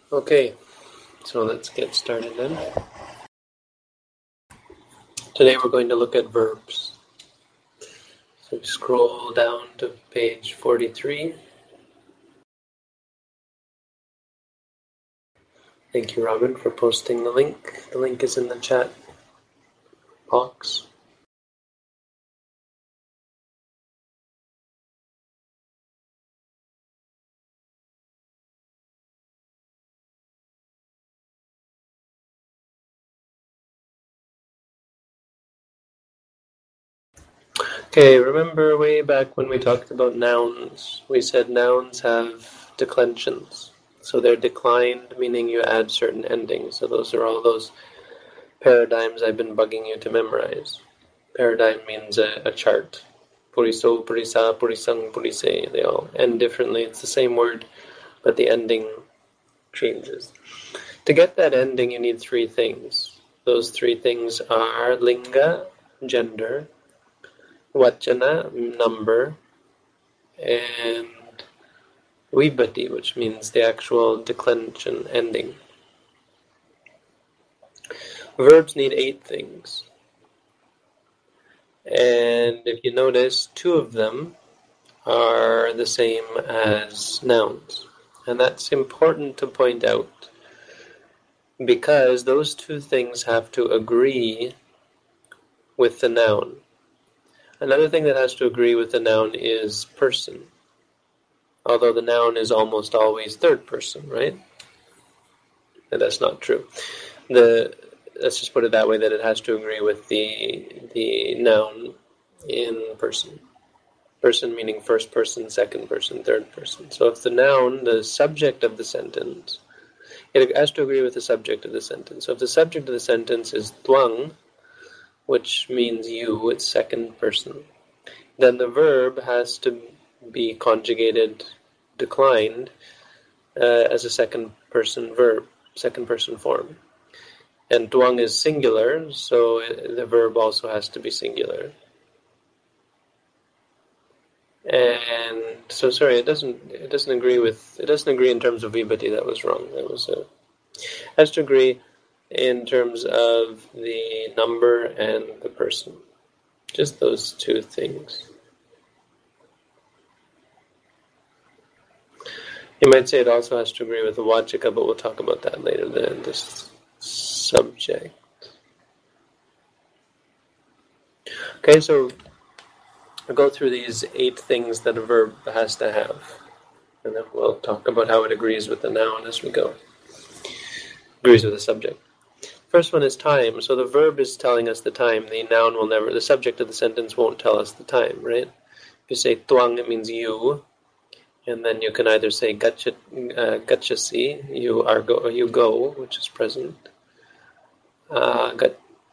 Okay, so let's get started then. Today we're going to look at verbs. So scroll down to page 43. Thank you, Robin, for posting the link. The link is in the chat box. Okay, remember way back when we talked about nouns, we said nouns have declensions. So they're declined, meaning you add certain endings. So those are all those paradigms I've been bugging you to memorize. Paradigm means a chart. Puriso, purisa, purisang, purise. They all end differently. It's the same word, but the ending changes. To get that ending, you need three things. Those three things are linga, gender, vachana, number, and vibhati, which means the actual declension ending. Verbs need 8 things. And if you notice, 2 of them are the same as nouns. And that's important to point out, because those 2 things have to agree with the noun. Another thing that has to agree with the noun is person. Although the noun is almost always third person, right? And that's not true. Let's just put it that way, that it has to agree with the noun in person. Person meaning first person, second person, third person. So if the noun, the subject of the sentence, it has to agree with the subject of the sentence. So if the subject of the sentence is tuang, which means you, it's second person, then the verb has to be conjugated, declined, as a second person verb, second person form. And tuang is singular, so the verb also has to be singular. And so, sorry, it doesn't agree in terms of vibhati. That was wrong. Has to agree in terms of the number and the person. Just those 2 things. You might say it also has to agree with the vachika, but we'll talk about that later. This subject. Okay, so we'll go through these 8 things that a verb has to have. And then we'll talk about how it agrees with the noun as we go. Agrees with the subject. First one is time. So the verb is telling us the time. The subject of the sentence won't tell us the time, right? If you say tuang, it means you. And then you can either say gachasi, you go, which is present. I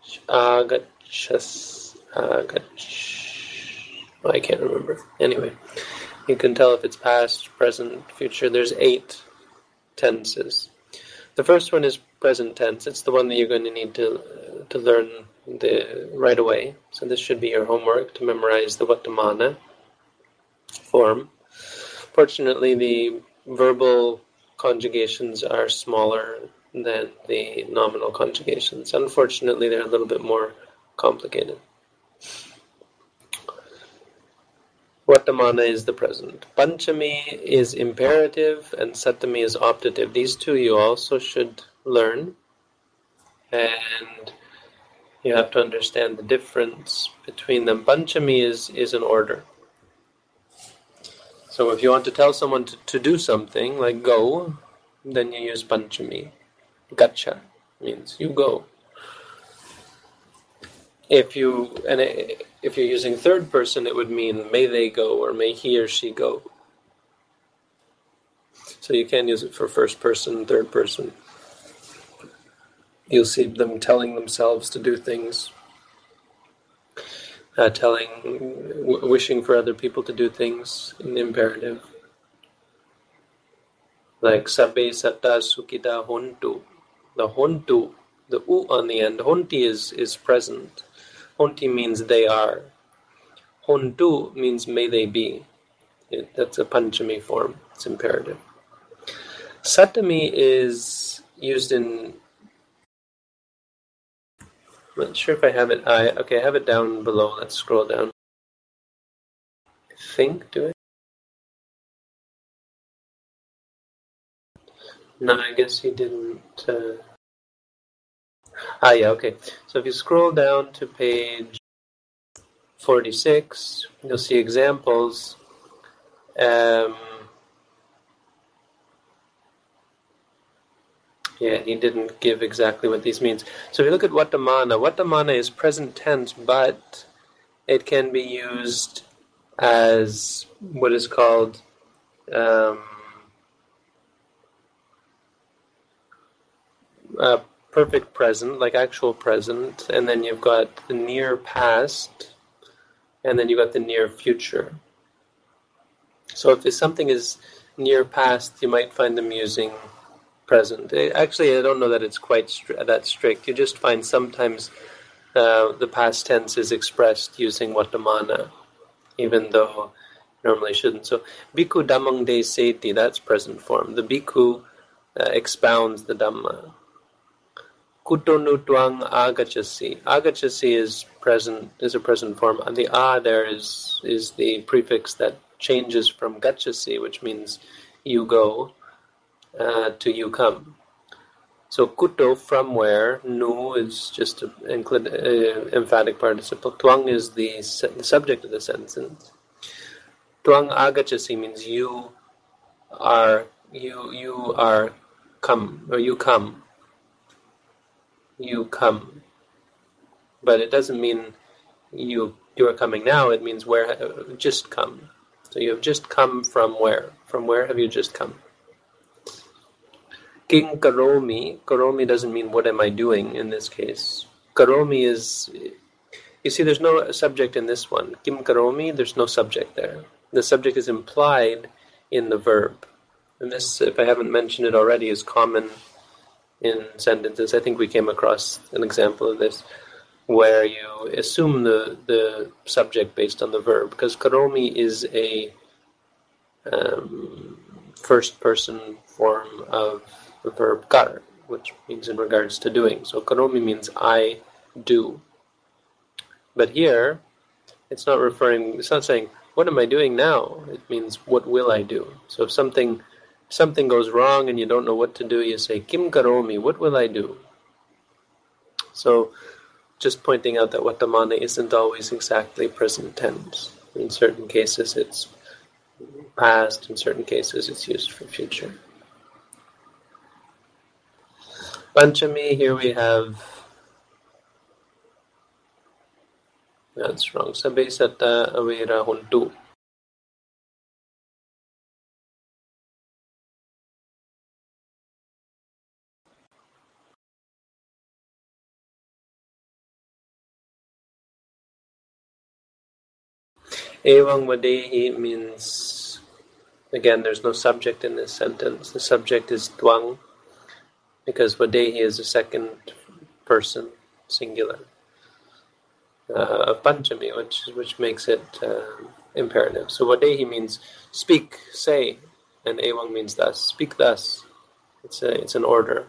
can't remember. Anyway, you can tell if it's past, present, future. There's 8 tenses. The first one is present tense. It's the one that you're going to need to learn right away. So this should be your homework, to memorize the Vartamana form. Fortunately, the verbal conjugations are smaller than the nominal conjugations. Unfortunately, they're a little bit more complicated. Vartamana is the present. Panchami is imperative and Satami is optative. These 2 you also should learn. And you have to understand the difference between them. Panchami is an order. So if you want to tell someone to do something, like go, then you use Panchami. Gacha means you go. If you're using third person, it would mean may they go or may he or she go. So you can use it for first person, third person. You'll see them telling themselves to do things, wishing for other people to do things in the imperative. Like sabbe satta sukita hontu. The hontu, the u on the end, honti is present. Honti means they are. Hontu means may they be. That's a panchami form. It's imperative. Satami is used in... I'm not sure if I have it. Okay, I have it down below. Let's scroll down. I think, do it? No, I guess he didn't. Yeah, okay. So if you scroll down to page 46, you'll see examples. Yeah, he didn't give exactly what these means. So if you look at Vatamana is present tense, but it can be used as what is called perfect present, like actual present, and then you've got the near past, and then you've got the near future. So if something is near past, you might find them using present. Actually, I don't know that it's quite that strict. You just find sometimes the past tense is expressed using Vatamana, even though normally shouldn't. So, Bhikkhu Dhammang De Seti, that's present form. The Bhikkhu expounds the Dhamma. Kutonu Twang Agachasi. Agachasi is a present form. And the A there is the prefix that changes from Gachasi, which means you go, to you come. So kuto, from where, nu is just an emphatic participle. Twang is the subject of the sentence. Twang agachasi means you are come, or you come. You come. But it doesn't mean you are coming now, it means where, just come. So you have just come from where? From where have you just come? King karomi. Karomi doesn't mean what am I doing in this case. Karomi is... You see, there's no subject in this one. Kim karomi, there's no subject there. The subject is implied in the verb. And this, if I haven't mentioned it already, is common in sentences. I think we came across an example of this, where you assume the subject based on the verb. Because karomi is a first-person form of the verb kar, which means in regards to doing. So karomi means I do. But here, it's not saying, what am I doing now? It means, what will I do? So if something goes wrong and you don't know what to do, you say, Kim karomi, what will I do? So, just pointing out that Vatamana isn't always exactly present tense. In certain cases it's past, in certain cases it's used for future. Panchami, here we have... That's wrong. Sabe sata avera huntu. Evang vadehi means, again, there's no subject in this sentence. The subject is twang, because vadehi is a second person, singular, of Panchami, which makes it imperative. So vadehi means speak, say, and evang means thus. Speak thus. It's an order.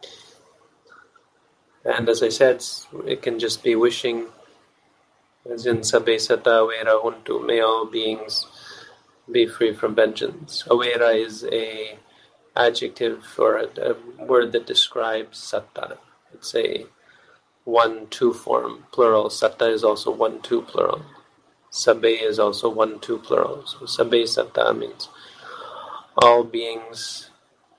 And as I said, it can just be wishing, as in Sabe Sata Avera Huntu, may all beings be free from vengeance. Avera is a adjective or a word that describes Satta. It's a 1-2 form, plural. Satta is also 1-2 plural. Sabe is also 1-2 plural. So Sabe Satta means all beings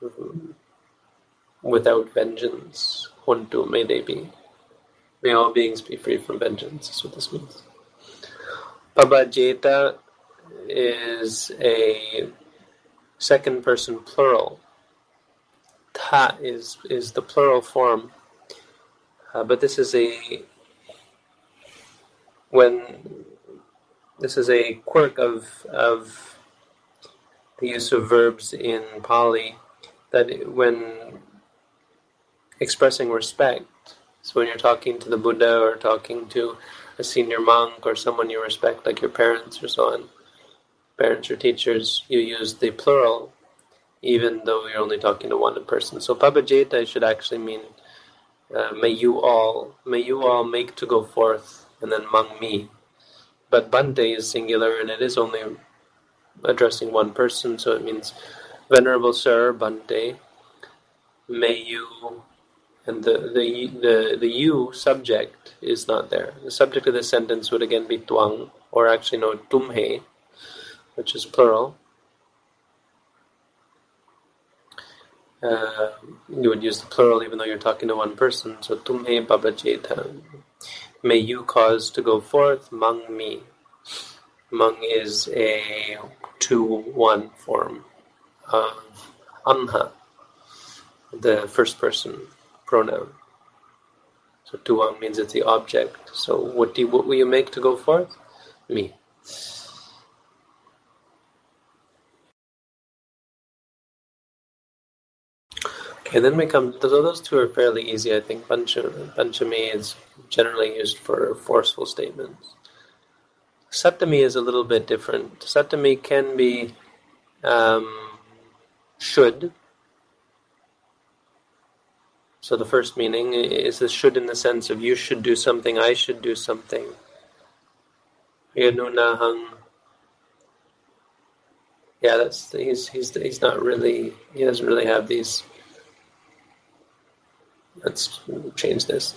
without vengeance. Huntu, may they be. May all beings be free from vengeance, is what this means. Pabajeta is a second person plural. Ta is the plural form. But this is a quirk of the use of verbs in Pali, that when expressing respect, so when you're talking to the Buddha or talking to a senior monk or someone you respect, like your parents or so on, parents or teachers, you use the plural even though you're only talking to one person. So pabajeta should actually mean may you all make to go forth, and then mang me. But bante is singular, and it is only addressing one person, so it means Venerable Sir Bante, may you, and the you subject is not there. The subject of the sentence would again be tuang, or actually no, tumhe, which is plural. You would use the plural even though you're talking to one person. So tumhe pabajeta, may you cause to go forth mang me. Mang is a 2-1 form of anha, the first person pronoun. So tuang means it's the object. So what will you make to go forth? Me. Okay, then we come. So those two are fairly easy, I think. Panchami is generally used for forceful statements. Saptami is a little bit different. Saptami can be should. So the first meaning is the should in the sense of you should do something, I should do something. Yanunahang. Yeah, he's not really. He doesn't really have these. Let's change this.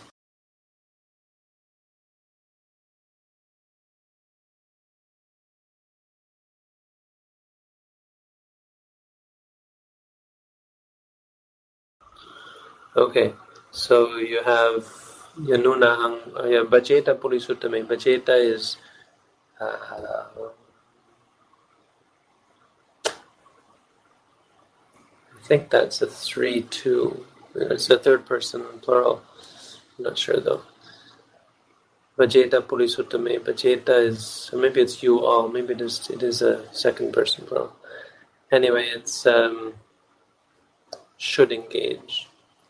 Okay, so you have Yanunahang, Bajeta Purisutame. Bajeta is I think that's a 3-2. It's the third person plural. I'm not sure though. Bajeta Purisutame. Bajeta is, maybe it's you all. Maybe it is a second person plural. Anyway, it's should engage.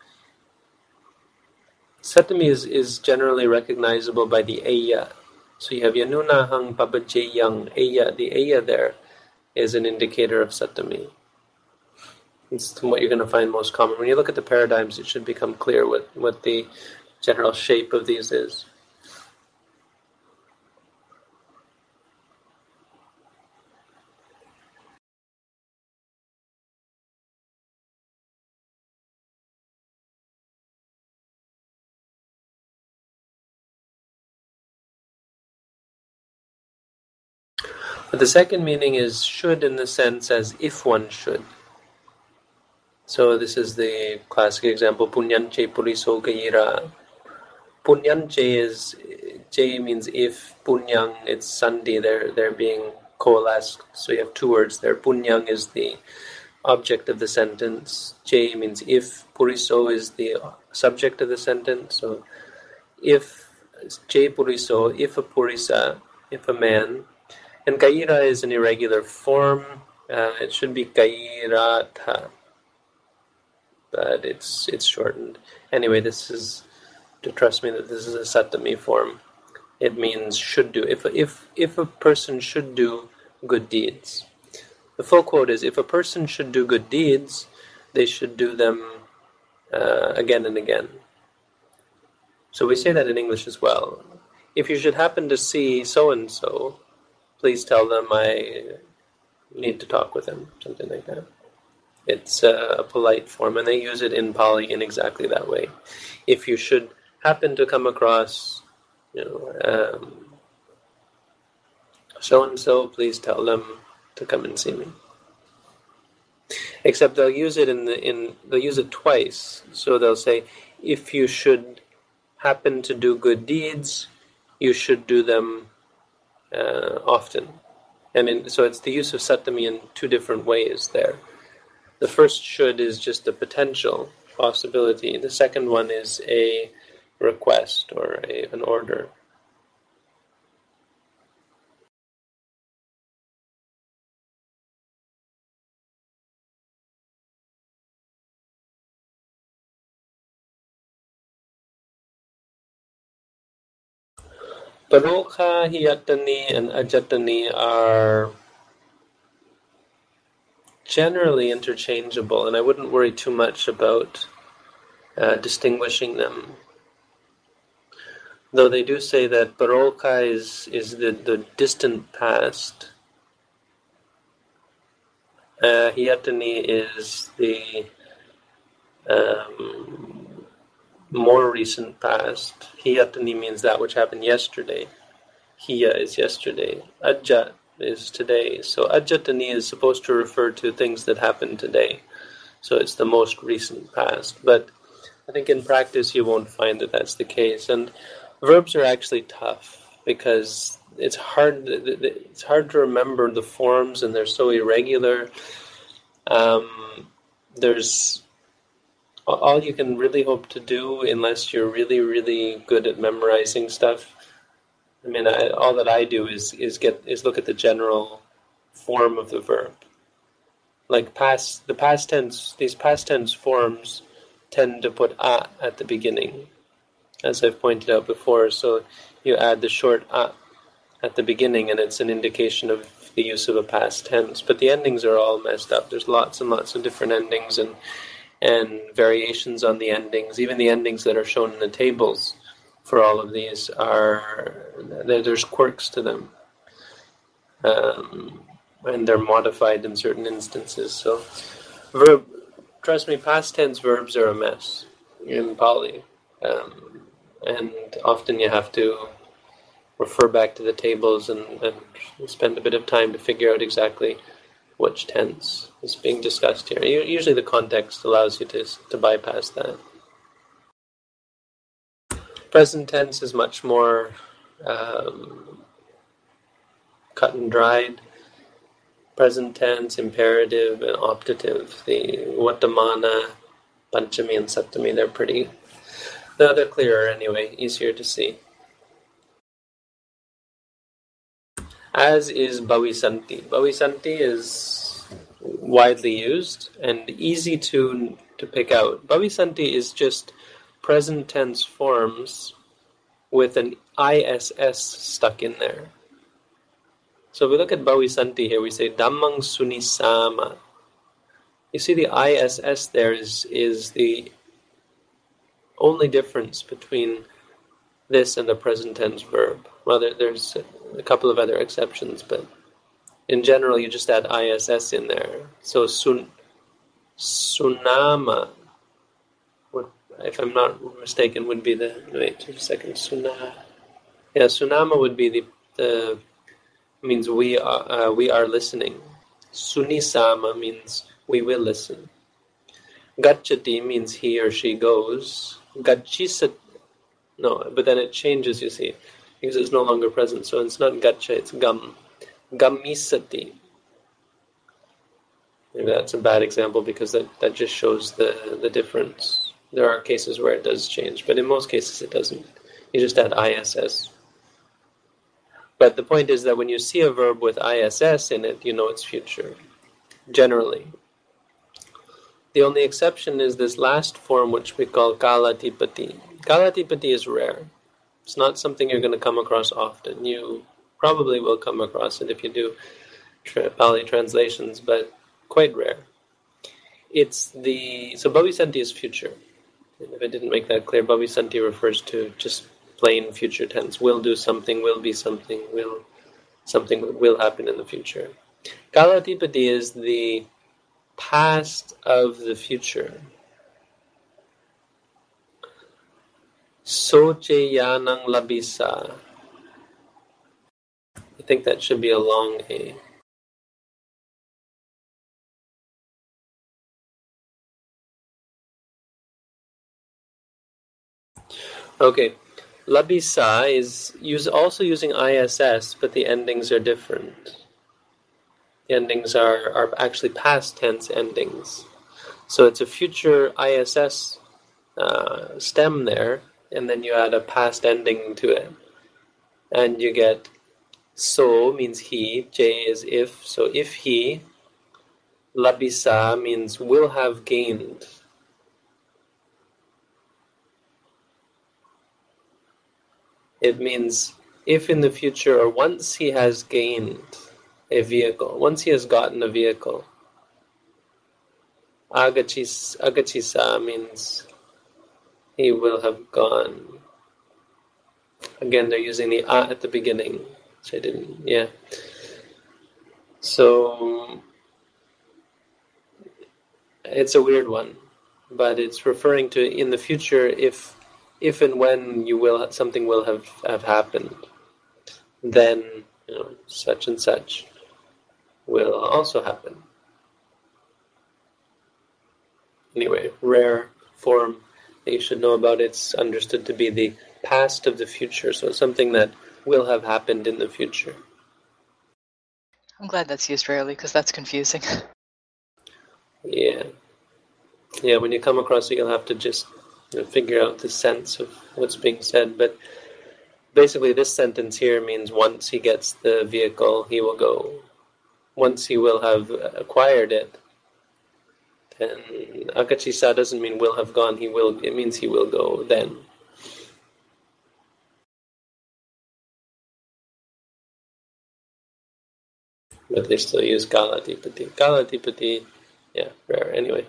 Satami is generally recognizable by the Aya. So you have Yanunahang Pabajayang Aya. The Aya there is an indicator of Satami. It's what you're going to find most common. When you look at the paradigms, it should become clear what the general shape of these is. But the second meaning is should in the sense as if one should. So this is the classic example, Punyanche Puriso Gayira. Punyanche is, J means if, Punyang, it's Sandhi, they're being coalesced. So you have two words there. Punyang is the object of the sentence. J means if, Puriso is the subject of the sentence. So if, J Puriso, if a Purisa, if a man. And Kaira is an irregular form. It should be Kairatha, but it's shortened. Anyway, this is to trust me that this is a Satami form. It means should do. If a person should do good deeds. The full quote is, if a person should do good deeds, they should do them again and again. So we say that in English as well. If you should happen to see so-and-so, please tell them I need to talk with him, something like that. It's a polite form, and they use it in Pali in exactly that way. If you should happen to come across, so-and-so, please tell them to come and see me. Except they'll use it they'll use it twice. So they'll say, if you should happen to do good deeds, you should do them often. So it's the use of Satami in two different ways there. The first should is just a potential possibility. The second one is a request or an order. Parokha, Hiyatani, and Ajatani are generally interchangeable, and I wouldn't worry too much about distinguishing them. Though they do say that Parolka is the distant past. Hiyatani is the more recent past. Hiyatani means that which happened yesterday. Hiya is yesterday. Ajat is today. So Ajatani is supposed to refer to things that happened today. So it's the most recent past. But I think in practice you won't find that that's the case. And verbs are actually tough because it's hard to remember the forms, and they're so irregular. There's all you can really hope to do, unless you're really, really good at memorizing stuff. I mean, all that I do is look at the general form of the verb. Like the past tense, these past tense forms tend to put a at the beginning, as I've pointed out before. So you add the short a at the beginning, and it's an indication of the use of a past tense. But the endings are all messed up. There's lots and lots of different endings and variations on the endings. Even the endings that are shown in the tables for all of these there's quirks to them, and they're modified in certain instances. So, trust me, past tense verbs are a mess in Pali, and often you have to refer back to the tables and spend a bit of time to figure out exactly which tense is being discussed here. Usually the context allows you to bypass that. Present tense is much more cut and dried. Present tense, imperative, and optative. The Vatamana, Panchami, and Saptami, they're clearer anyway, easier to see. As is Bhavisanti. Bhavisanti is widely used and easy to pick out. Bhavisanti is just present tense forms with an ISS stuck in there. So if we look at Bhavisanti here, we say Dhammang Sunisama. You see the ISS there is the only difference between this and the present tense verb. Well, there's a couple of other exceptions, but in general you just add ISS in there. So Sunama, if I'm not mistaken, would be Sunama would be the means we are listening. Sunisama means we will listen. Gacchati means he or she goes. Gachisat, no, but then it changes, you see, because it's no longer present. So it's not gaccha, it's gam. Gamisati. Maybe that's a bad example because that just shows the difference. There are cases where it does change, but in most cases it doesn't. You just add ISS. But the point is that when you see a verb with ISS in it, you know it's future, generally. The only exception is this last form, which we call Kalatipati. Kalatipati is rare. It's not something you're going to come across often. You probably will come across it if you do Pali translations, but quite rare. So Bhavisanti is future. If I didn't make that clear, Bhavisanti refers to just plain future tense. Will do something, will be something, something will happen in the future. Kalatipati is the past of the future. Socheyanang labisa. I think that should be a long A. Okay, labisa is also using ISS, but the endings are different. The endings are actually past tense endings. So it's a future ISS stem there, and then you add a past ending to it. And you get so means he, J is if, so if he, labisa means will have gained. It means if in the future or once he has gained a vehicle, once he has gotten a vehicle, agachisa means he will have gone. Again, they're using the a at the beginning, which I didn't, yeah. So, it's a weird one, but it's referring to in the future if and when something will have happened, then such and such will also happen. Anyway, rare form that you should know about, it's understood to be the past of the future, so it's something that will have happened in the future. I'm glad that's used rarely, because that's confusing. Yeah, when you come across it, you'll have to just figure out the sense of what's being said, but basically this sentence here means once he gets the vehicle, he will go. Once he will have acquired it, then agachisa doesn't mean will have gone, it means he will go then. But they still use kalatipati. Kalatipati, yeah, rare anyway.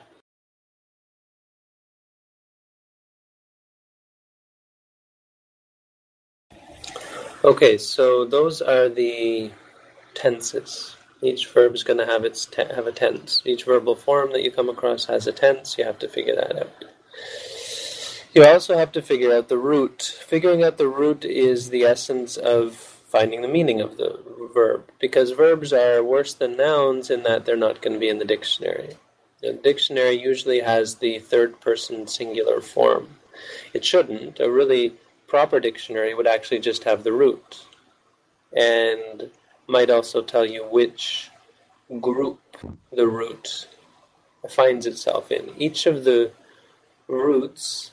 Okay, so those are the tenses. Each verb is going to have have a tense. Each verbal form that you come across has a tense. You have to figure that out. You also have to figure out the root. Figuring out the root is the essence of finding the meaning of the verb, because verbs are worse than nouns in that they're not going to be in the dictionary. The dictionary usually has the third-person singular form. It shouldn't. A really proper dictionary would actually just have the root, and might also tell you which group the root finds itself in. Each of the roots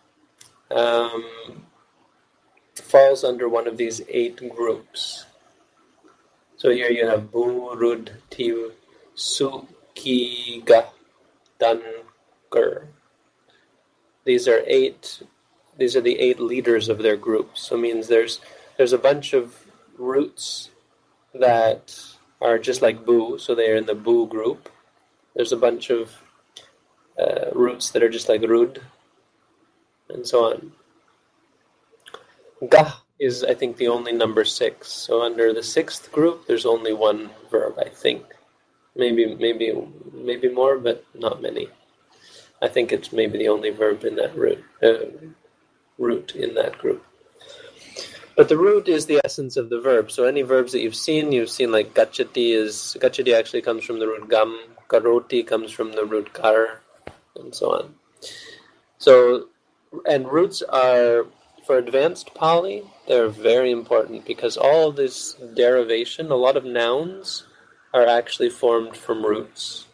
falls under one of these 8 groups. So here you have bu, rud, tiv, su, ki, ga, dan, gur. These are the 8 leaders of their groups. So it means there's a bunch of roots that are just like bu, so they're in the bu group. There's a bunch of roots that are just like rud, and so on. Ga is, I think, the only number 6. So under the 6th group, there's only one verb, I think. Maybe more, but not many. I think it's maybe the only verb in that root in that group. But the root is the essence of the verb. So any verbs that you've seen like gachati actually comes from the root gam, karoti comes from the root kar, and so on. So, and roots are, for advanced Pali, they're very important, because all this derivation, a lot of nouns are actually formed from roots.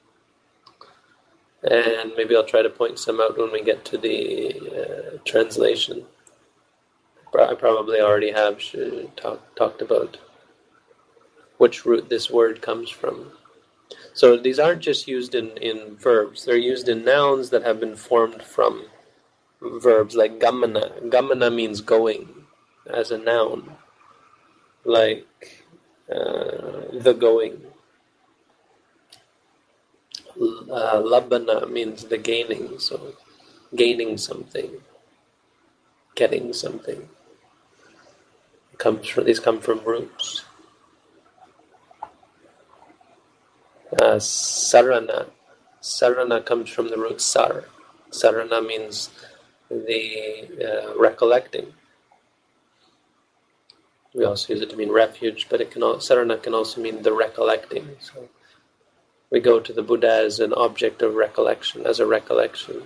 And maybe I'll try to point some out when we get to the translation. I probably already have talked about which root this word comes from. So these aren't just used in verbs. They're used in nouns that have been formed from verbs, like gamana. Gamana means going, as a noun. Like the going. Labana means the gaining, so gaining something, getting something. These come from roots. Sarana. Sarana comes from the root sar. Sarana means the recollecting. We also use it to mean refuge, but sarana can also mean the recollecting. So we go to the Buddha as an object of recollection, as a recollection.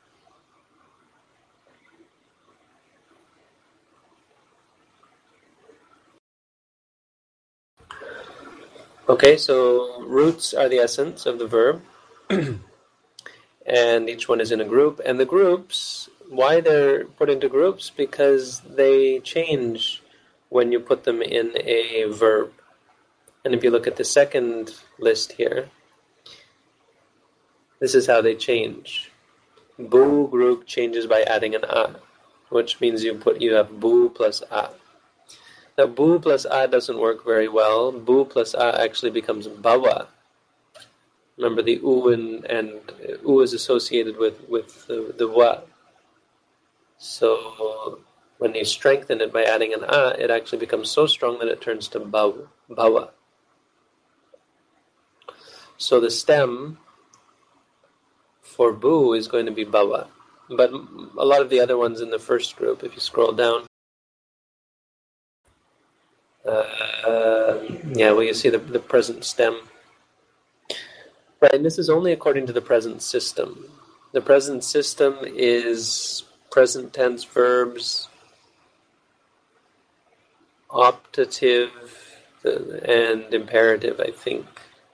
Okay, so roots are the essence of the verb, and each one is in a group. And the groups, why they're put into groups? Because they change when you put them in a verb. And if you look at the second list here, this is how they change. Bu group changes by adding an a, which means you have bu plus a. Now, bu plus a doesn't work very well. Bu plus a actually becomes bhava. Remember the U and U is associated with the wa. So when you strengthen it by adding an a, it actually becomes so strong that it turns to bawa. So the stem for bu is going to be bawa. But a lot of the other ones in the first group, if you scroll down, you see the present stem. Right, and this is only according to the present system. The present system is present tense verbs, optative, and imperative, I think.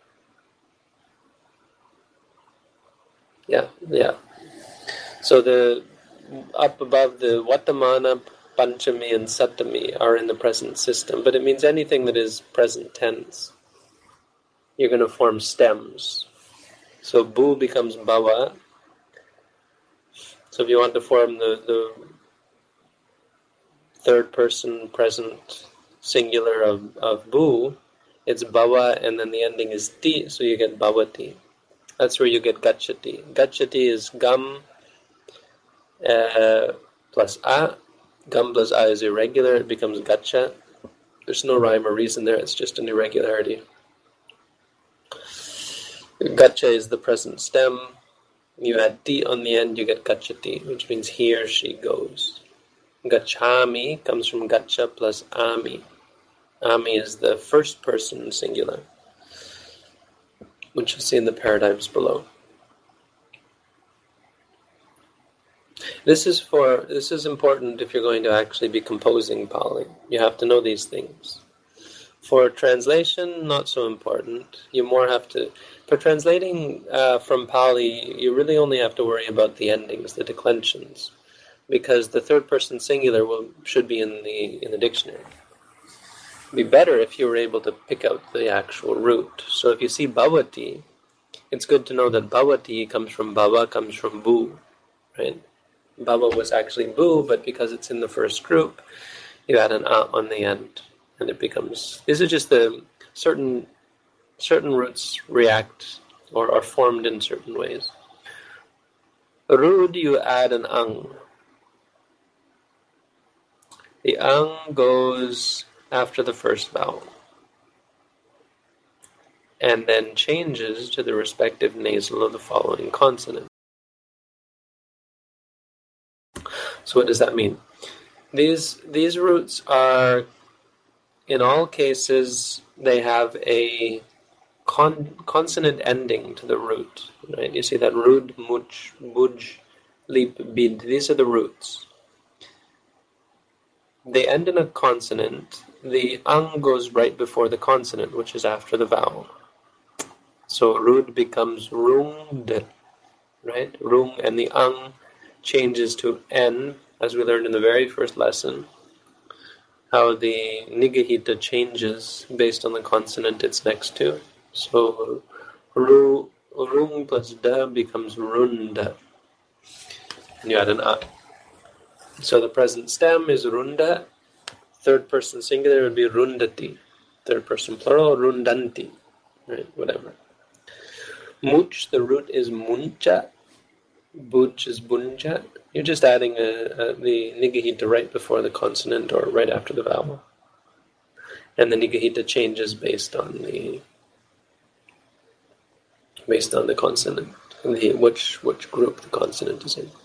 Yeah. So the up above, the Vatamana, Panchami, and Sattami are in the present system, but it means anything that is present tense. You're going to form stems. So bu becomes bhava. So if you want to form the third person present singular of bu, it's bhava, and then the ending is ti, so you get bhavati. That's where you get gacchati. Gacchati is gam plus a. Gam plus a is irregular, it becomes gacha. There's no rhyme or reason there, it's just an irregularity. Gacha is the present stem. You add ti on the end, you get gacchati, which means he or she goes. Gachami comes from gacha plus ami. Ami is the first person singular, which you'll see in the paradigms below. This is important if you're going to actually be composing Pali. You have to know these things. For translation, not so important. You more have to... For translating from Pali, you really only have to worry about the endings, the declensions, because the third person singular should be in the dictionary. It'd be better if you were able to pick out the actual root. So if you see bhavati, it's good to know that bhavati comes from bhava, comes from bu, right? Bhava was actually bu, but because it's in the first group, you add an a on the end, and it becomes... These are just the certain roots react or are formed in certain ways. Rud, you add an ang. The ang goes after the first vowel, and then changes to the respective nasal of the following consonant. So what does that mean? These roots are, in all cases, they have a consonant ending to the root. Right? You see that rud, much, buj, lip, bid. These are the roots. They end in a consonant. The ang goes right before the consonant, which is after the vowel. So rud becomes rungd, right? Rung, and the ang changes to n, as we learned in the very first lesson, how the nigahita changes based on the consonant it's next to. So rung plus da becomes runda, and you add an a. So the present stem is runda. Third person singular would be rundati. Third person plural, rundanti. Right, whatever. Much, the root is muncha. Buj is bunja. You're just adding the nigahita right before the consonant or right after the vowel. And the nigahita changes based on the consonant, which group the consonant is in.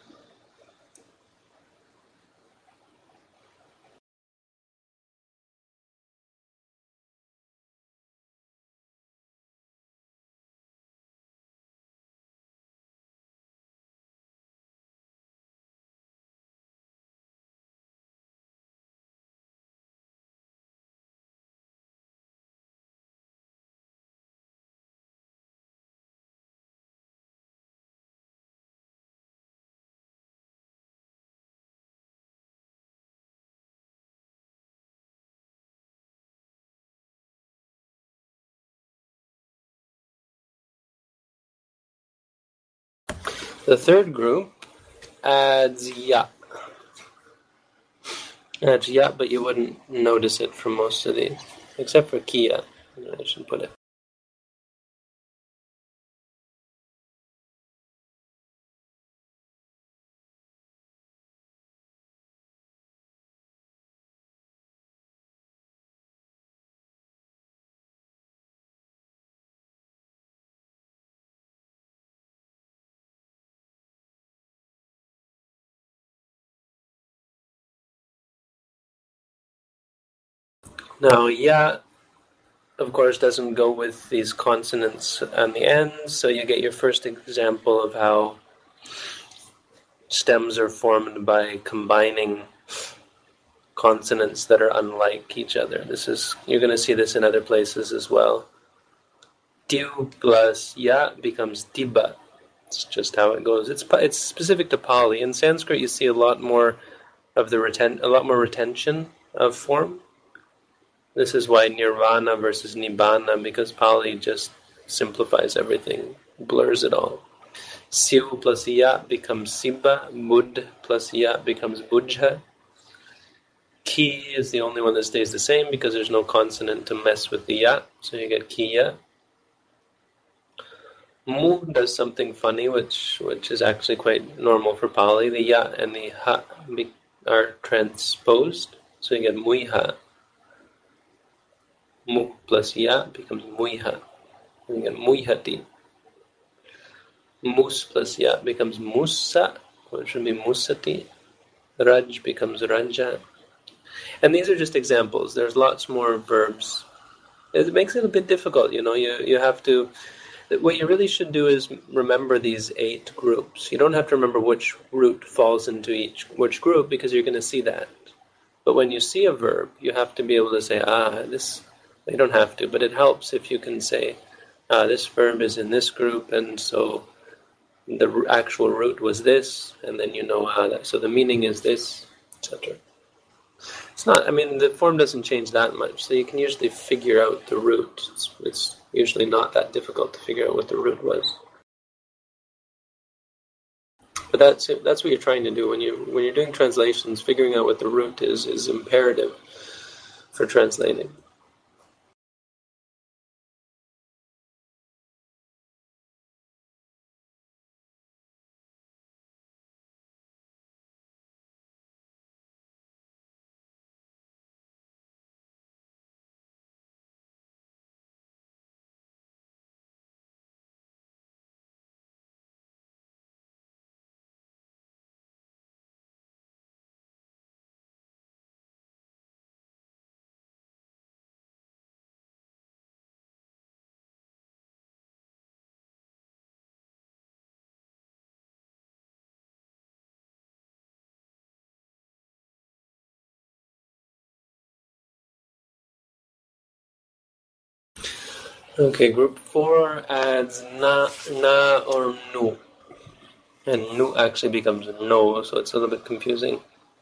The third group adds ya. Adds ya, but you wouldn't notice it from most of these, except for kia. I should put it. Now, ya, of course, doesn't go with these consonants on the end, so you get your first example of how stems are formed by combining consonants that are unlike each other. You're going to see this in other places as well. Tiu plus ya becomes tiba. It's just how it goes. It's specific to Pali. In Sanskrit, you see a lot more retention of form. This is why nirvana versus nibbana, because Pali just simplifies everything, blurs it all. Siu plus ya becomes sibba. Bud plus ya becomes bujha. Ki is the only one that stays the same because there's no consonant to mess with the ya, so you get kiya. Mu does something funny, which is actually quite normal for Pali. The ya and the ha are transposed, so you get muiha. Mu plus ya becomes muiha. You get muihati. Mus plus ya becomes musa, which would be musati. Raj becomes raja. And these are just examples. There's lots more verbs. It makes it a bit difficult, you have to... What you really should do is remember these 8 groups. You don't have to remember which root falls into which group, because you're going to see that. But when you see a verb, you have to be able to say, this... You don't have to, but it helps if you can say, this verb is in this group, and so the actual root was this, and then you know so the meaning is this, etc. The form doesn't change that much, so you can usually figure out the root. It's usually not that difficult to figure out what the root was. But that's what you're trying to do when you're doing translations. Figuring out what the root is imperative for translating. Okay, group 4 adds na or nu. And nu actually becomes no, so it's a little bit confusing.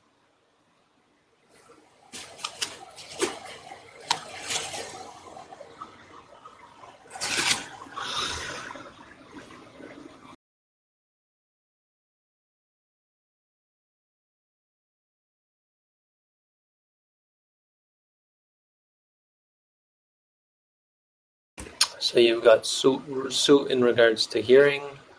So you've got su in regards to hearing.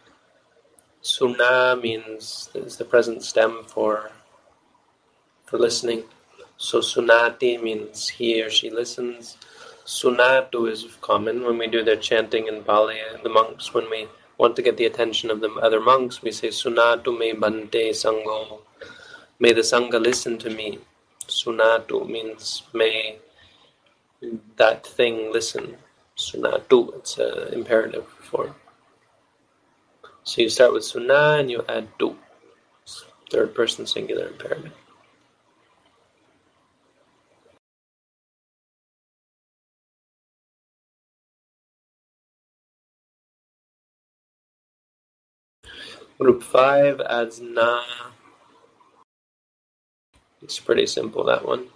Suna is the present stem for listening. So sunati means he or she listens. Sunatu is common when we do their chanting in Pali. The monks, when we want to get the attention of the other monks, we say Sunatu me bante sango. May the sangha listen to me. Sunatu means may that thing listen. Sunatu, it's an imperative form. So you start with suna and you add tu. Third person singular imperative. Group 5 adds na. It's pretty simple, that one.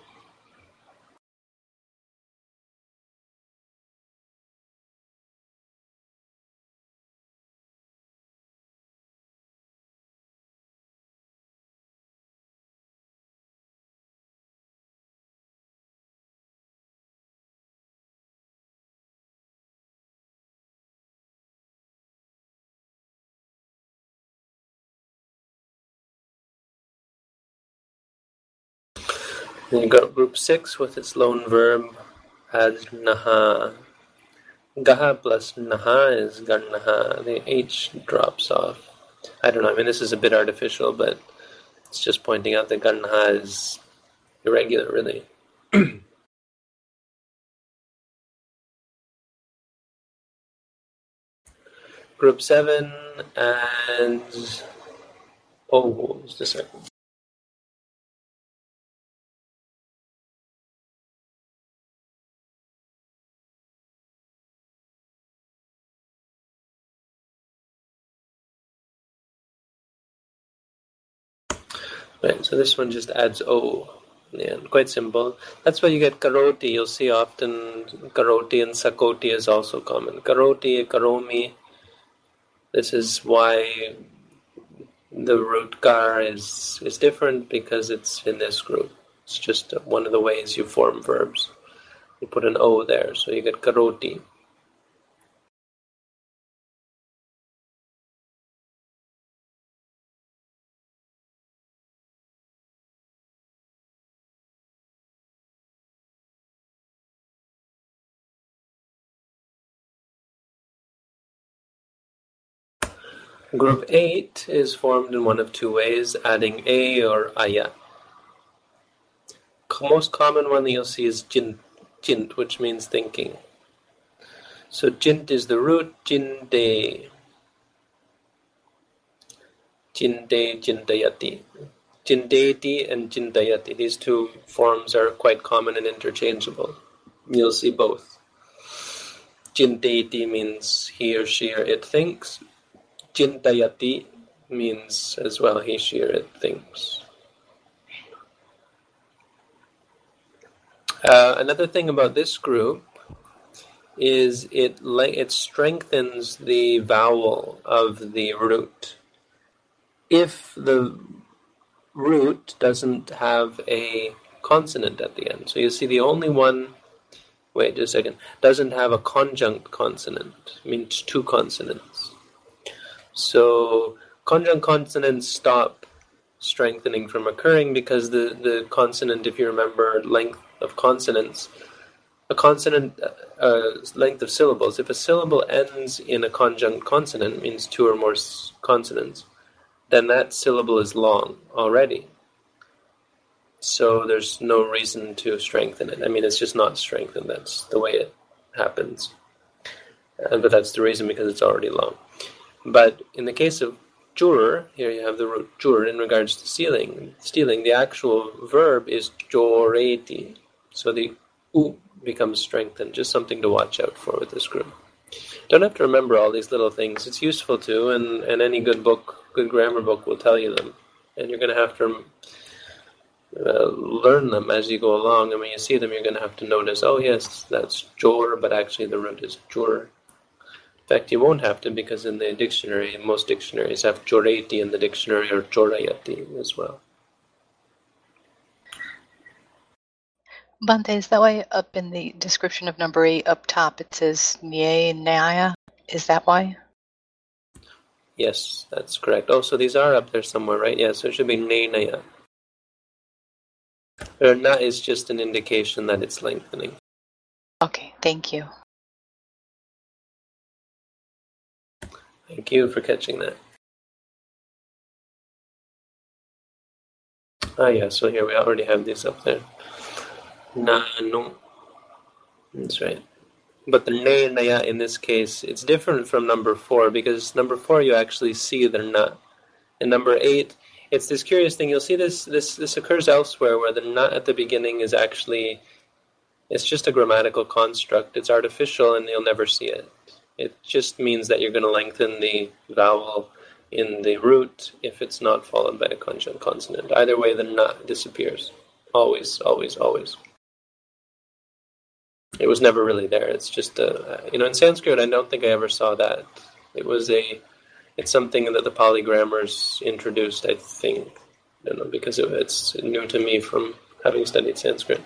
Then you got group 6 with its lone verb, adds naha. Gaha plus naha is garnaha. The H drops off. I don't know, this is a bit artificial, but it's just pointing out that garnaha is irregular, really. Group 7 and... Oh, just a second. Right, so this one just adds O. Yeah, quite simple. That's why you get karoti. You'll see often karoti and sakoti is also common. Karoti, karomi. This is why the root kar is different, because it's in this group. It's just one of the ways you form verbs. You put an O there, so you get karoti. Group 8 is formed in one of two ways, adding a or aya. Most common one that you'll see is jint, which means thinking. So jint is the root, jinde, jindayati. Jindeti and jindayati. These two forms are quite common and interchangeable. You'll see both. Jindeti means he or she or it thinks. Jindayati means as well he, she, or it thinks. Another thing about this group is it strengthens the vowel of the root. If the root doesn't have a consonant at the end, so you see the only one, wait just a second, doesn't have a conjunct consonant, means two consonants. So conjunct consonants stop strengthening from occurring because the consonant, if you remember length of consonants, a consonant, length of syllables, if a syllable ends in a conjunct consonant, means two or more consonants, then that syllable is long already. So there's no reason to strengthen it. I mean, it's just not strengthened. That's the way it happens. But that's the reason, because it's already long. But in the case of jur, here you have the root jur in regards to stealing. The actual verb is joreti. So the u becomes strengthened. Just something to watch out for with this group. Don't have to remember all these little things. It's useful to, and any good grammar book will tell you them. And you're going to have to learn them as you go along. And when you see them, you're going to have to notice, oh yes, that's jor, but actually the root is jur. In fact, you won't have to, because in the dictionary, most dictionaries have joreti in the dictionary, or jorayati as well. Bante, is that why up in the description of number 8 up top it says nye naya? Is that why? Yes, that's correct. Oh, so these are up there somewhere, right? Yeah, so it should be naya. Or na is just an indication that it's lengthening. Okay, thank you. Thank you for catching that. Yeah, so here we already have these up there. Na, no. That's right. But the ne, naya in this case, it's different from number 4, because number 4 you actually see the na. And number 8, it's this curious thing. You'll see this occurs elsewhere, where the na at the beginning is actually, it's just a grammatical construct. It's artificial, and you'll never see it. It just means that you're going to lengthen the vowel in the root if it's not followed by a conjunct consonant. Either way, the na disappears. Always, always, always. It was never really there. It's just in Sanskrit, I don't think I ever saw that. It's something that the Pali grammars introduced, I think. I don't know, because it's new to me from having studied Sanskrit.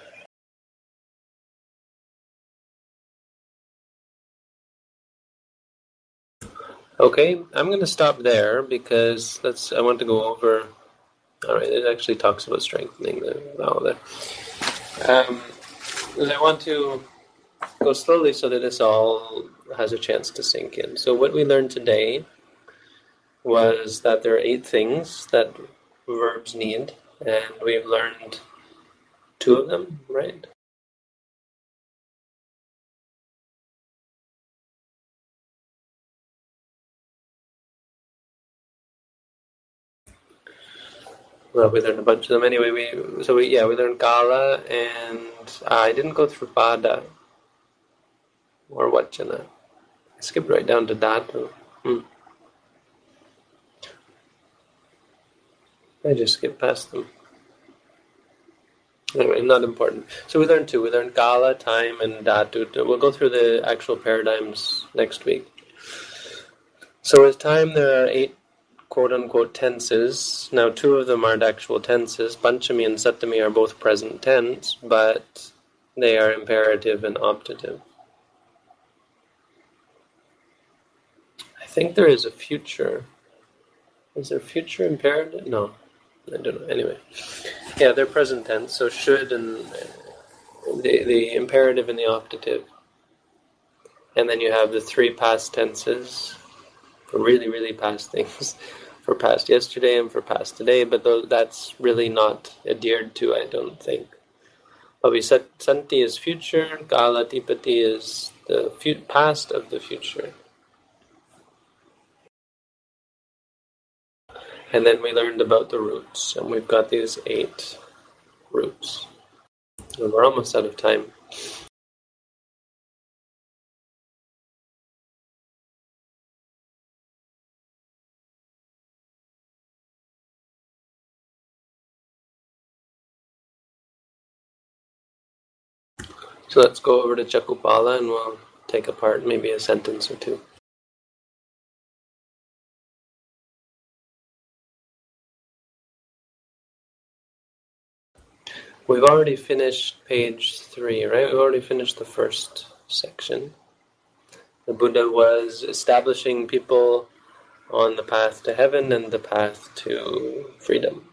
Okay, I'm going to stop there, because I want to go over. All right, it actually talks about strengthening the vowel there. I want to go slowly so that this all has a chance to sink in. So what we learned today was that there are 8 things that verbs need, and we've learned 2 of them, right? Well, we learned a bunch of them anyway. We learned Gala, and I didn't go through Pada or Vachana. I skipped right down to Dhatu. I just skipped past them. Anyway, not important. So we learned two. We learned Kala, time, and Dhatu. We'll go through the actual paradigms next week. So with time, there are 8 quote-unquote tenses. Now, 2 of them aren't actual tenses. Panchami and Sattami are both present tense, but they are imperative and optative. I think there is a future. Is there future imperative? No. I don't know. Anyway. Yeah, they're present tense, so should and the imperative and the optative. And then you have the 3 past tenses for really, really past things. For past yesterday and for past today, but that's really not adhered to, I don't think. Santi is future, Kala Tipati is the past of the future. And then we learned about the roots, and we've got these 8 roots. And we're almost out of time. So let's go over to Chakupala and we'll take apart maybe a sentence or 2. We've already finished page 3, right? We've already finished the first section. The Buddha was establishing people on the path to heaven and the path to freedom.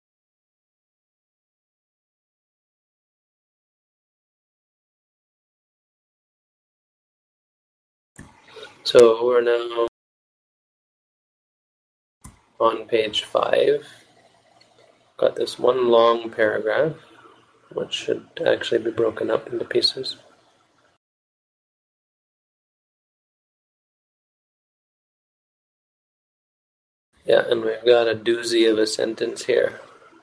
So we're now on page 5. Got this one long paragraph, which should actually be broken up into pieces. Yeah, and we've got a doozy of a sentence here.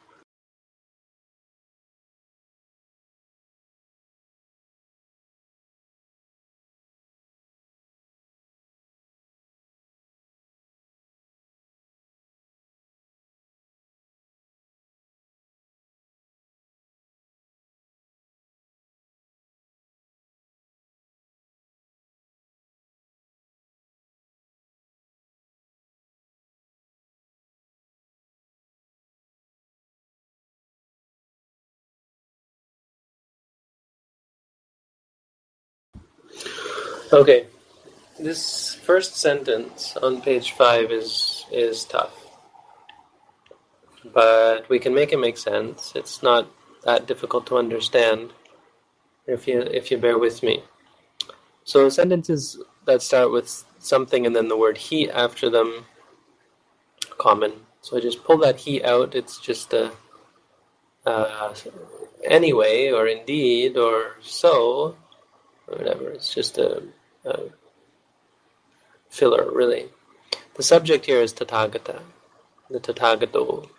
Okay, this first sentence on page 5 is tough. But we can make it make sense. It's not that difficult to understand if you bear with me. So sentences that start with something and then the word he after them, common. So I just pull that he out. It's just a anyway or indeed or so or whatever. It's just a filler, really. The subject here is Tathagata, the Tathagato.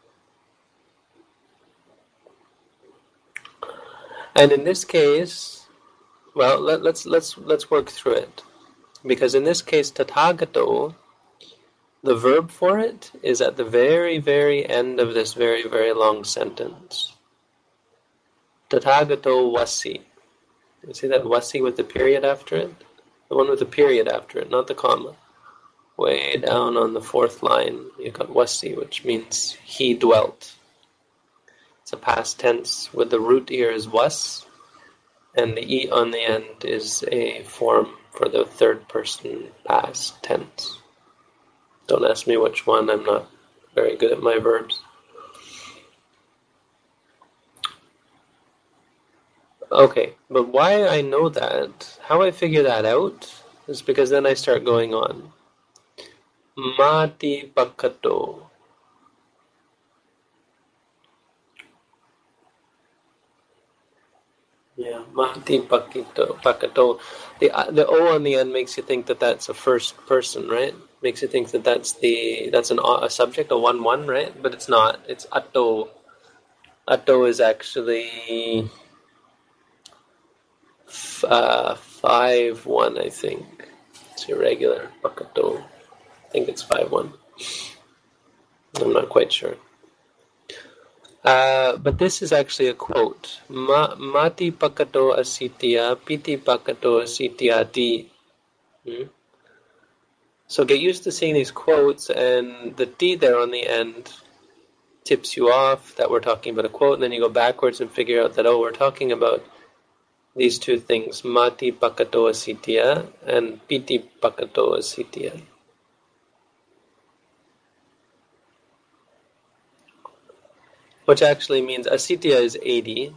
And in this case, well, let's work through it, because in this case, Tathagato, the verb for it is at the very, very end of this very, very long sentence. Tathagato wasi. You see that wasi with the period after it? The one with the period after it, not the comma. Way down on the 4th line, you've got wasi, which means he dwelt. It's a past tense with the root here is was, and the e on the end is a form for the 3rd person past tense. Don't ask me which one, I'm not very good at my verbs. Okay, but why I know that, how I figure that out, is because then I start going on. Mati pakato. Yeah, Mati pakato. The O on the end makes you think that that's a first person, right? Makes you think that that's a subject, a 1-1, right? But it's not. It's atto. Atto is actually 5-1, I think. It's irregular. Pakato. I think it's 5-1. I'm not quite sure. But this is actually a quote. Mati pakato asitya, piti pakato asityati. So get used to seeing these quotes, and the T there on the end tips you off that we're talking about a quote, and then you go backwards and figure out that, we're talking about these two things, Mati pakato asitya and Piti pakato asitya. Which actually means asitya is 80.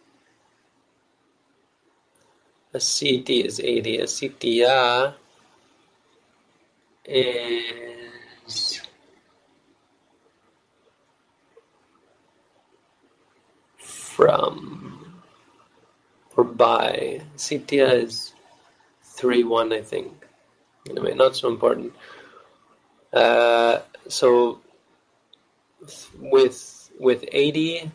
Asiti is 80. Asitya is from or by. Asitya is 3-1, I think. Anyway, not so important. So with 80,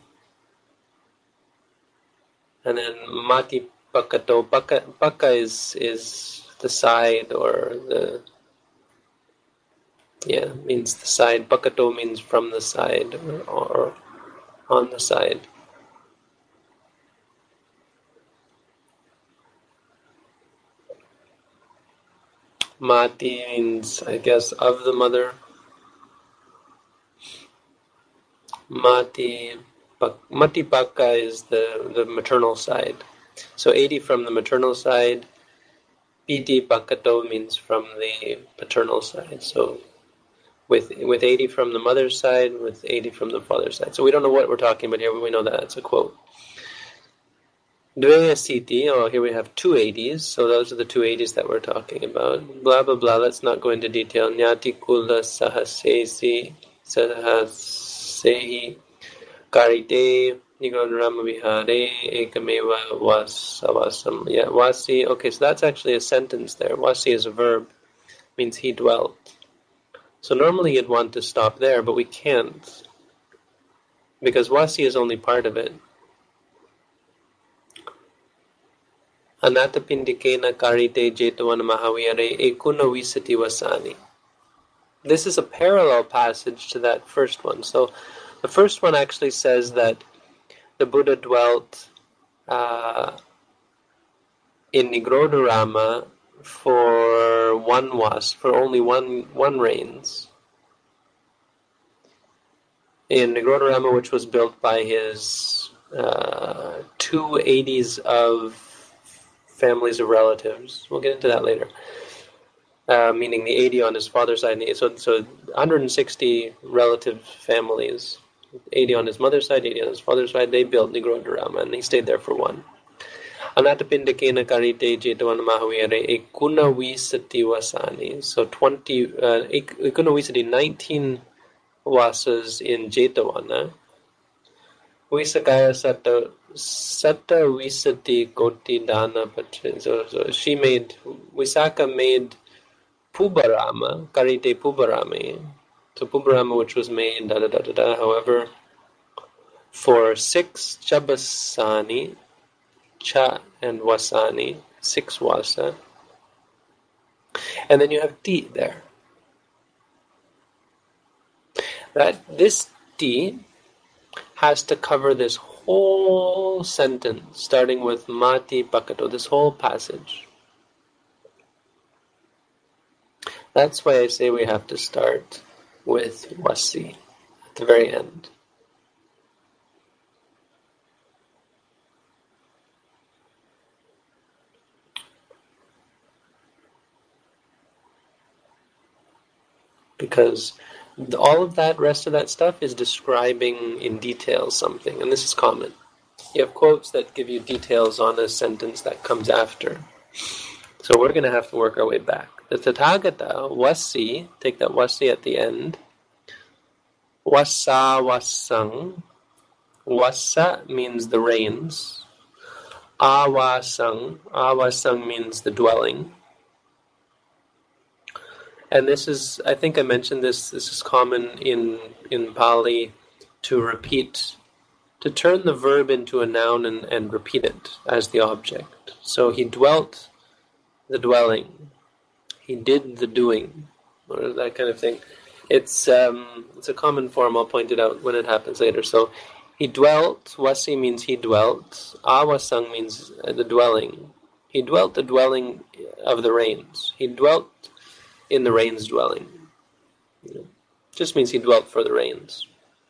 and then Mati pakato. Paka is the side, or means the side. Pakato means from the side or on the side. Mati means, I guess, of the mother. Mati paka is the maternal side. So 80 from the maternal side. Piti pakato means from the paternal side. So with 80 from the mother's side, with 80 from the father's side. So we don't know what we're talking about here, but we know that it's a quote. Dve asiti, here we have 2 80s, so those are the 2 80s that we're talking about. Blah, blah, blah, let's not go into detail. Nyati kula sahasehi karite nigodrama vihare ekameva vasavasam. Yeah, wasi, okay, so that's actually a sentence there. Wasi is a verb, means he dwelt. So normally you'd want to stop there, but we can't, because wasi is only part of it. Anatapindikena karite jetavana mahaviyare ekuna visati vasani. This is a parallel passage to that first one. So the first one actually says that the Buddha dwelt in Nigrodharama for only one rains. In Nigrodharama, which was built by his 2 80s of families of relatives. We'll get into that later. Meaning the 80 on his father's side. So 160 relative families. 80 on his mother's side, 80 on his father's side. They built Nigrodharama, and he stayed there for one. Anatapindakena karite jetavana mahaviyare ekuna visati vasani. So ekuna visati, 19 vasas in Jetavana. Visakaya Sata Visati Koti Dana Patrin. So Visaka made Pubarama, Karite Pubarami. So Pubarama, which was made, however, for 6 Chabasani, Cha and Wasani, 6 Wasa. And then you have T there. This T has to cover this whole sentence, starting with Mati Pakato, this whole passage. That's why I say we have to start with Wasi at the very end. Because all of that, rest of that stuff is describing in detail something, and this is common. You have quotes that give you details on a sentence that comes after. So we're going to have to work our way back. The Tathagata, Wasi, take that Wasi at the end. Wasa wasang. Wasa means the rains. Awasang. Awasang means the dwelling. And this is, I think I mentioned this is common in Pali to repeat, to turn the verb into a noun and repeat it as the object. So he dwelt the dwelling. He did the doing, or that kind of thing. It's a common form. I'll point it out when it happens later. So he dwelt. Wasi means he dwelt. Awasang means the dwelling. He dwelt the dwelling of the rains. He dwelt in the rains dwelling. Just means he dwelt for the rains.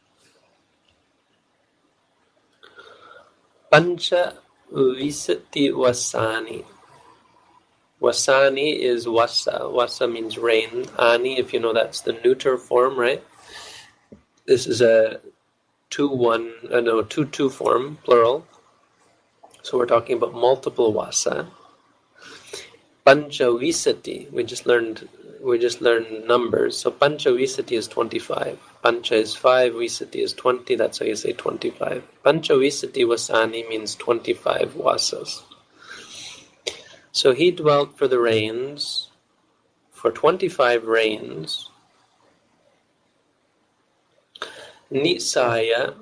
Pancha visati wasani. Wasani is wasa. Wasa means rain. Ani, if you know, that's the neuter form, right? This is a 2-2 form, plural. So we're talking about multiple wasa. Pancha visati. We just learned numbers. So pancha visati is 25. Pancha is 5, visati is 20. That's how you say 25. Pancha visati wasani means 25 wasas. So he dwelt for the rains, for 25 rains. Nisaya.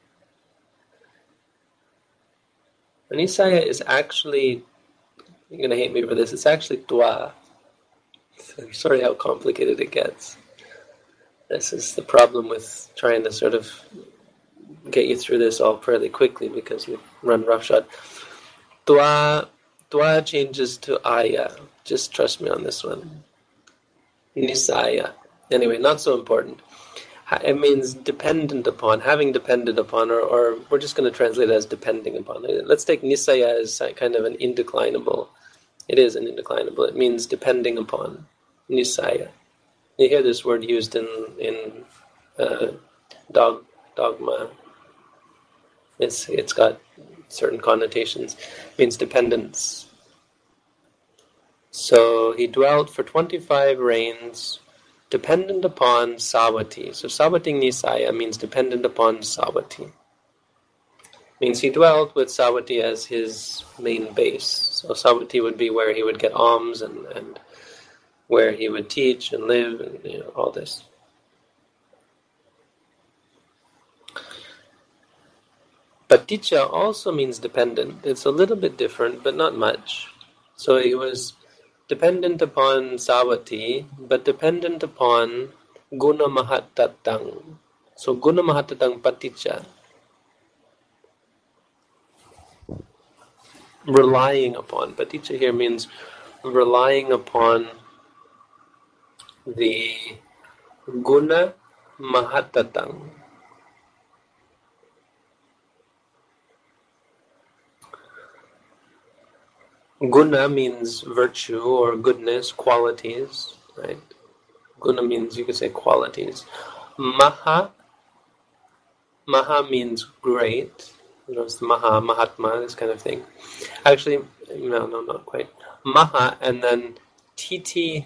Nisaya is actually, you're going to hate me for this, it's actually dwa. Sorry how complicated it gets. This is the problem with trying to sort of get you through this all fairly quickly because we run roughshod. Dwa changes to aya. Just trust me on this one. Nisaya. Anyway, not so important. It means dependent upon, having depended upon, or we're just going to translate it as depending upon. Let's take nisaya as kind of an indeclinable. It is an indeclinable. It means depending upon. Nisaya. You hear this word used in dogma. It's got certain connotations. It means dependence. So he dwelt for 25 rains, dependent upon Sawati. So Sawati Nisaya means dependent upon Sawati. Means he dwelt with Sawati as his main base. So Sawati would be where he would get alms and where he would teach and live and all this. Paticha also means dependent. It's a little bit different, but not much. So he was dependent upon Sawati, but dependent upon Guna Mahatatang. So Guna Mahatatang Paticha. Relying upon. Paticha here means relying upon the Guna Mahatatang. Guna means virtue or goodness, qualities, right? Guna means, you could say, qualities. Maha means great. It's the Mahatma, this kind of thing. Actually, no, not quite. Maha, and then TTA.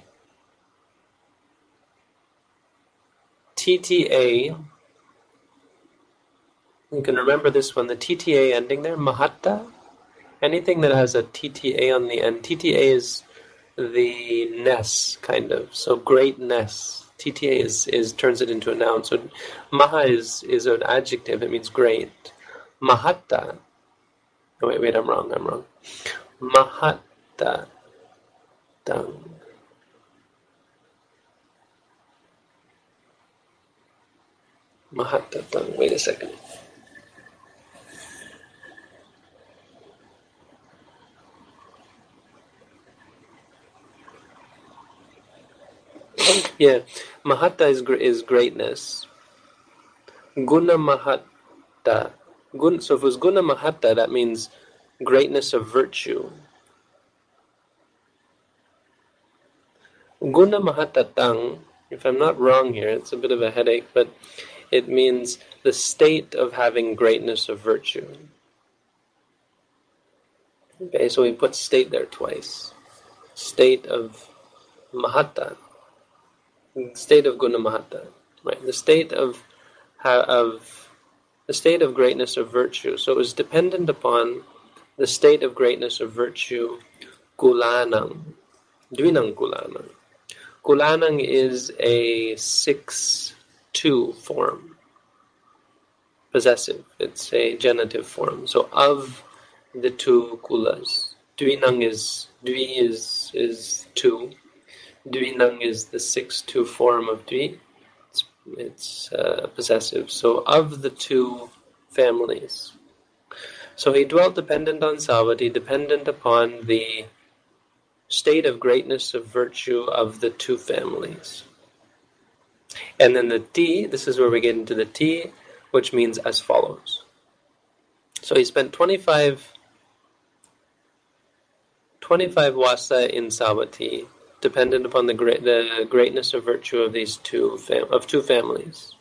You can remember this one, the TTA ending there, Mahatta. Anything that has a TTA on the end. TTA is the ness, kind of. So greatness. TTA is turns it into a noun. So Maha is an adjective. It means great. Mahatta. Oh, wait, I'm wrong. Mahatta. Mahatta. Wait a second. Yeah, Mahatta is greatness. Guna Mahatta. So if it was Guna Mahatta, that means greatness of virtue. Guna Mahatatang, if I'm not wrong here, it's a bit of a headache, but it means the state of having greatness of virtue. Okay, so we put state there twice. State of Mahatta. State of Guna Mahatta, right? The state of greatness of virtue. So it was dependent upon the state of greatness of virtue, kulanang, dvinang kulanang. Kulanang is a 6-2 form, possessive. It's a genitive form. So of the two kulas, dvinang is 2. Dvinang is the 6-2 form of dvi. It's possessive. So of the two families. So he dwelt dependent on Savatthi, dependent upon the state of greatness of virtue of the two families. And then the T, this is where we get into the T, which means as follows. So he spent 25 wasa in Savatthi, dependent upon the greatness of virtue of these two families.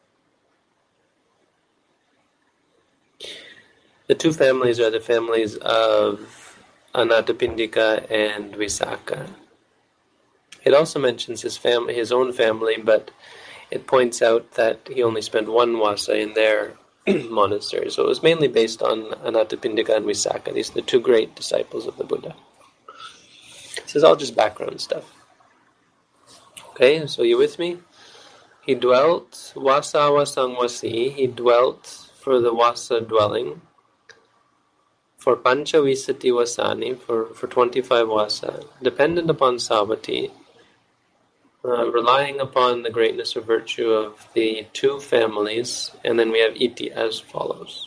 The two families are the families of Anathapindika and Visakha. It also mentions his own family, but it points out that he only spent 1 wasa in their monastery. So it was mainly based on Anathapindika and Visakha. These are the two great disciples of the Buddha. This is all just background stuff. Okay, so you with me? He dwelt, wasa wasang wasi, he dwelt for the wasa dwelling, for pancha visati wasani, for 25 wasa, dependent upon Savatthi, relying upon the greatness of virtue of the two families, and then we have iti as follows.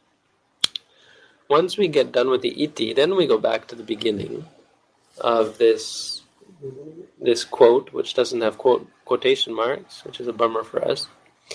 Once we get done with the iti, then we go back to the beginning of this quote, which doesn't have quotation marks, which is a bummer for us.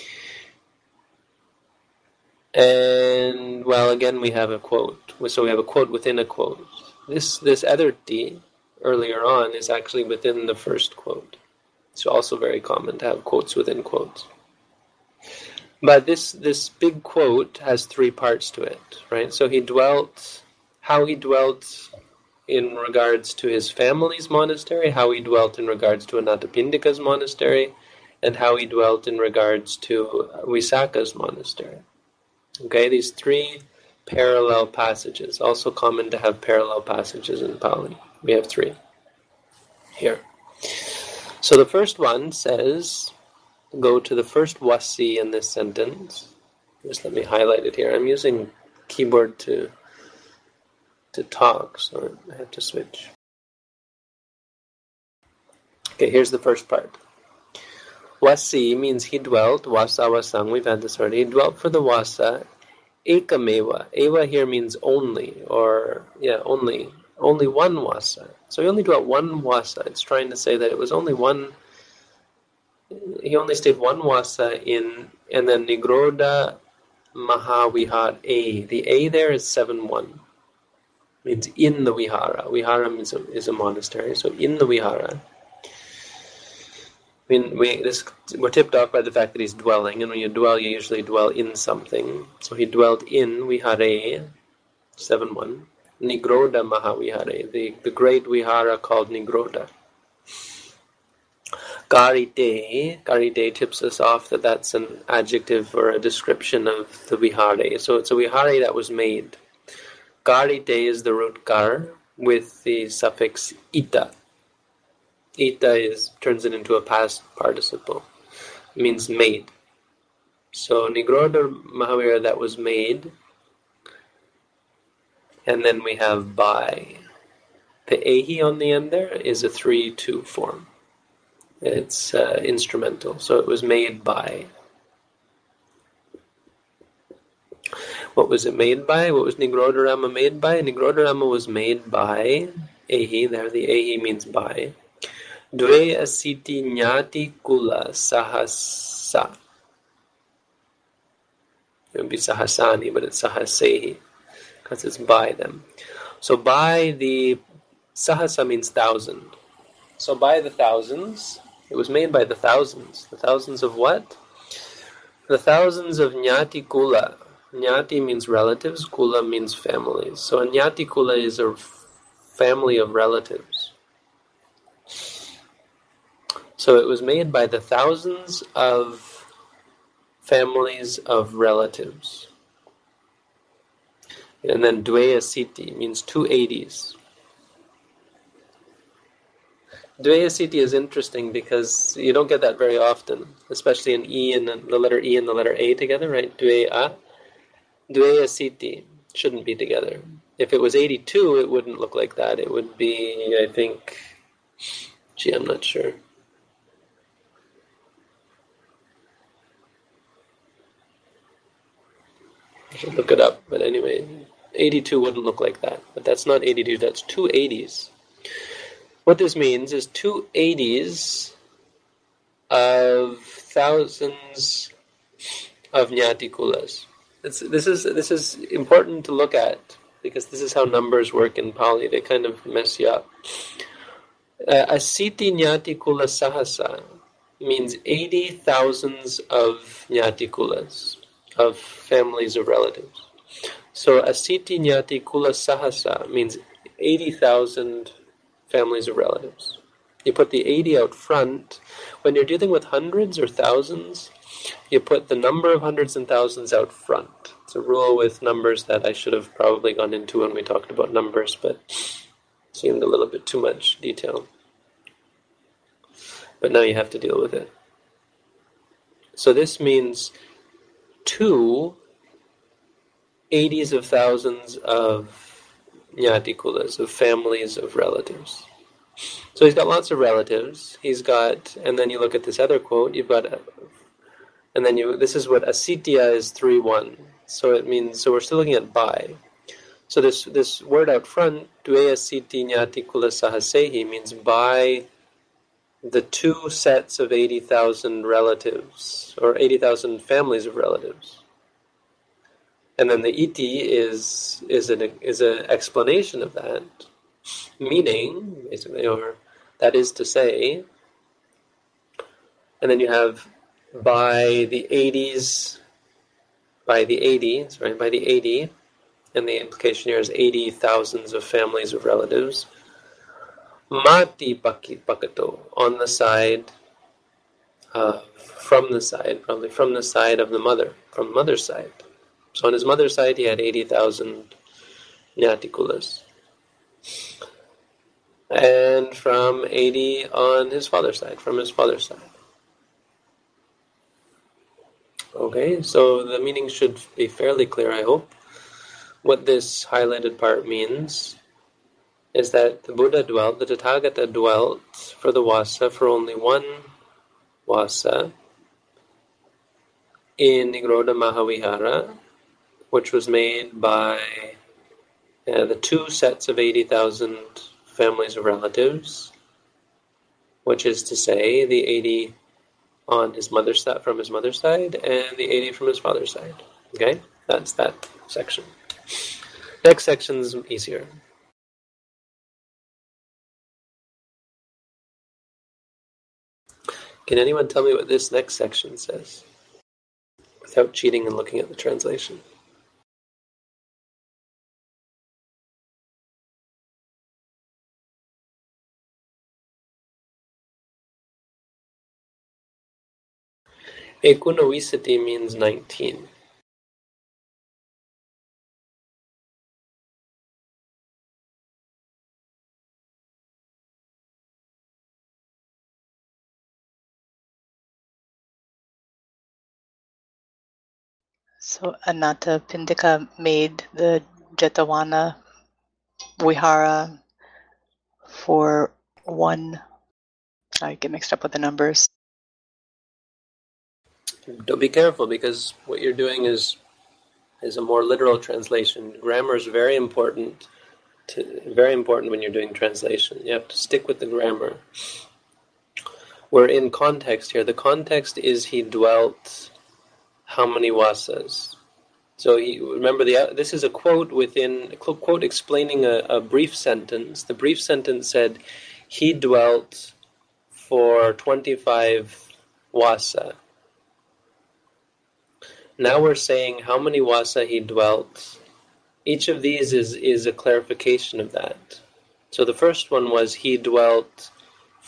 And, well, again, we have a quote. So we have a quote within a quote. This other ti, earlier on, is actually within the first quote. It's also very common to have quotes within quotes. But this big quote has 3 parts to it, right? So how he dwelt in regards to his family's monastery, how he dwelt in regards to Anathapindika's monastery, and how he dwelt in regards to Visakha's monastery. Okay, these 3 parallel passages, also common to have parallel passages in Pali. We have 3 here. So the first one says, go to the first wasi in this sentence. Just let me highlight it here. I'm using keyboard to talk, so I have to switch. Okay, here's the first part. Wasi means he dwelt, wasa wasang, we've had this already. He dwelt for the wasa, ekameva. Eva here means only, only 1 wasa. So he only dwelt 1 wasa. It's trying to say that it was only one, he only stayed 1 wasa in, and then Nigrodha Mahavihar A. The A there is 7-1. Means in the vihara. Vihara is a monastery, so in the vihara. We're tipped off by the fact that he's dwelling, and when you dwell, you usually dwell in something. So he dwelt in Vihare, 7-1. Nigrodha Mahavihare, the great vihara called Nigrodha. Karite tips us off that that's an adjective or a description of the vihare. So it's a vihare that was made. Karite is the root kar with the suffix ita. Ita turns it into a past participle. It means made. So Nigrodha Mahavihara that was made. And then we have by. The ehi on the end there is a 3-2 form. It's instrumental. So it was made by. What was it made by? What was Nigrodha Rama made by? Nigrodha Rama was made by ehi. There the ehi means by. Dve asiti nyati kula sahasa. It would be sahasani, but it's sahasehi, because it's by them. So by the sahasa means 1,000. So by the thousands, it was made by the thousands. The thousands of what? The thousands of nyati kula. Nyati means relatives, kula means families. So a nyati kula is a family of relatives. So it was made by the thousands of families of relatives. And then Dvayasiti means 280s. Dvayasiti is interesting because you don't get that very often, especially in E and the letter E and the letter A together, right? Dvayasiti shouldn't be together. If it was 82, it wouldn't look like that. It would be, I think, I'm not sure. I should look it up, but anyway, 82 wouldn't look like that. But that's not 82, that's 280s. What this means is 280s of thousands of Nyatikulas. This is important to look at because this is how numbers work in Pali. They kind of mess you up. Asiti Nyatikula Sahasa means 80 thousands of Nyatikulas, of families of relatives. So Asiti Nyatikula Sahasa means 80,000 families of relatives. You put the 80 out front. When you're dealing with hundreds or thousands, you put the number of hundreds and thousands out front. It's a rule with numbers that I should have probably gone into when we talked about numbers, but seemed a little bit too much detail. But now you have to deal with it. So this means 2 80s of thousands of Nyatikulas, of families of relatives. So he's got lots of relatives. He's got, and then you look at this other quote, you've got, and then this is what Asitya is 3-1. So it means, so we're still looking at by. So this word out front, Dvayasiti Nyatikula Sahasehi, means by the 2 sets of 80,000 relatives, or 80,000 families of relatives. And then the iti is an explanation of that, meaning, basically, or that is to say, and then you have by the 80s, by the 80, and the implication here is 80 thousands of families of relatives. Mati pakato, on the side, from the side, probably from the side of the mother, from mother's side. So on his mother's side, he had 80,000 Nyatikulas. And from 80 on his father's side, from his father's side. Okay, so the meaning should be fairly clear, I hope. What this highlighted part means is that the Buddha dwelt, the Tathagata dwelt for the Wasa, for only one Wasa, in Nigroda Mahavihara, which was made by the 2 sets of 80,000 families of relatives, which is to say the 80 on his mother's side, from his mother's side, and the 80 from his father's side. Okay, that's that section. Next section is easier. Can anyone tell me what this next section says? Without cheating and looking at the translation. Ekunavisati means 19. So Anatta Pindika made the Jetavana Vihara for one. I get mixed up with the numbers. Don't be careful, because what you're doing is a more literal translation. Grammar is very important when you're doing translation. You have to stick with the grammar. We're in context here. The context is he dwelt how many wasas. So remember, this is a quote explaining a brief sentence. The brief sentence said, he dwelt for 25 wasa. Now we're saying how many wasa he dwelt. Each of these is a clarification of that. So the first one was he dwelt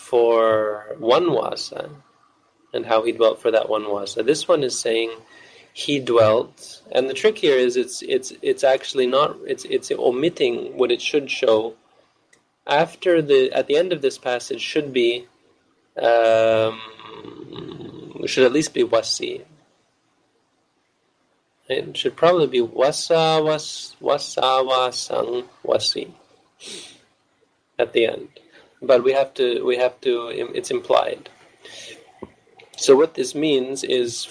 for one wasa, and how he dwelt for that one wasa. This one is saying he dwelt. And the trick here is it's actually not, it's omitting what it should show. At the end of this passage should be, should at least be wasi. It should probably be wasawasang wasi at the end. But we have to, it's implied. So what this means is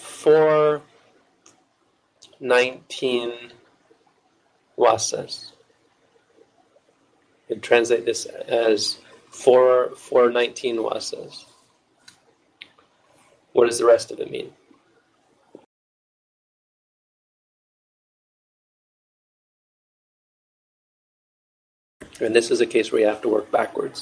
419 wasas. You translate this as 419 wasas. What does the rest of it mean? And this is a case where you have to work backwards.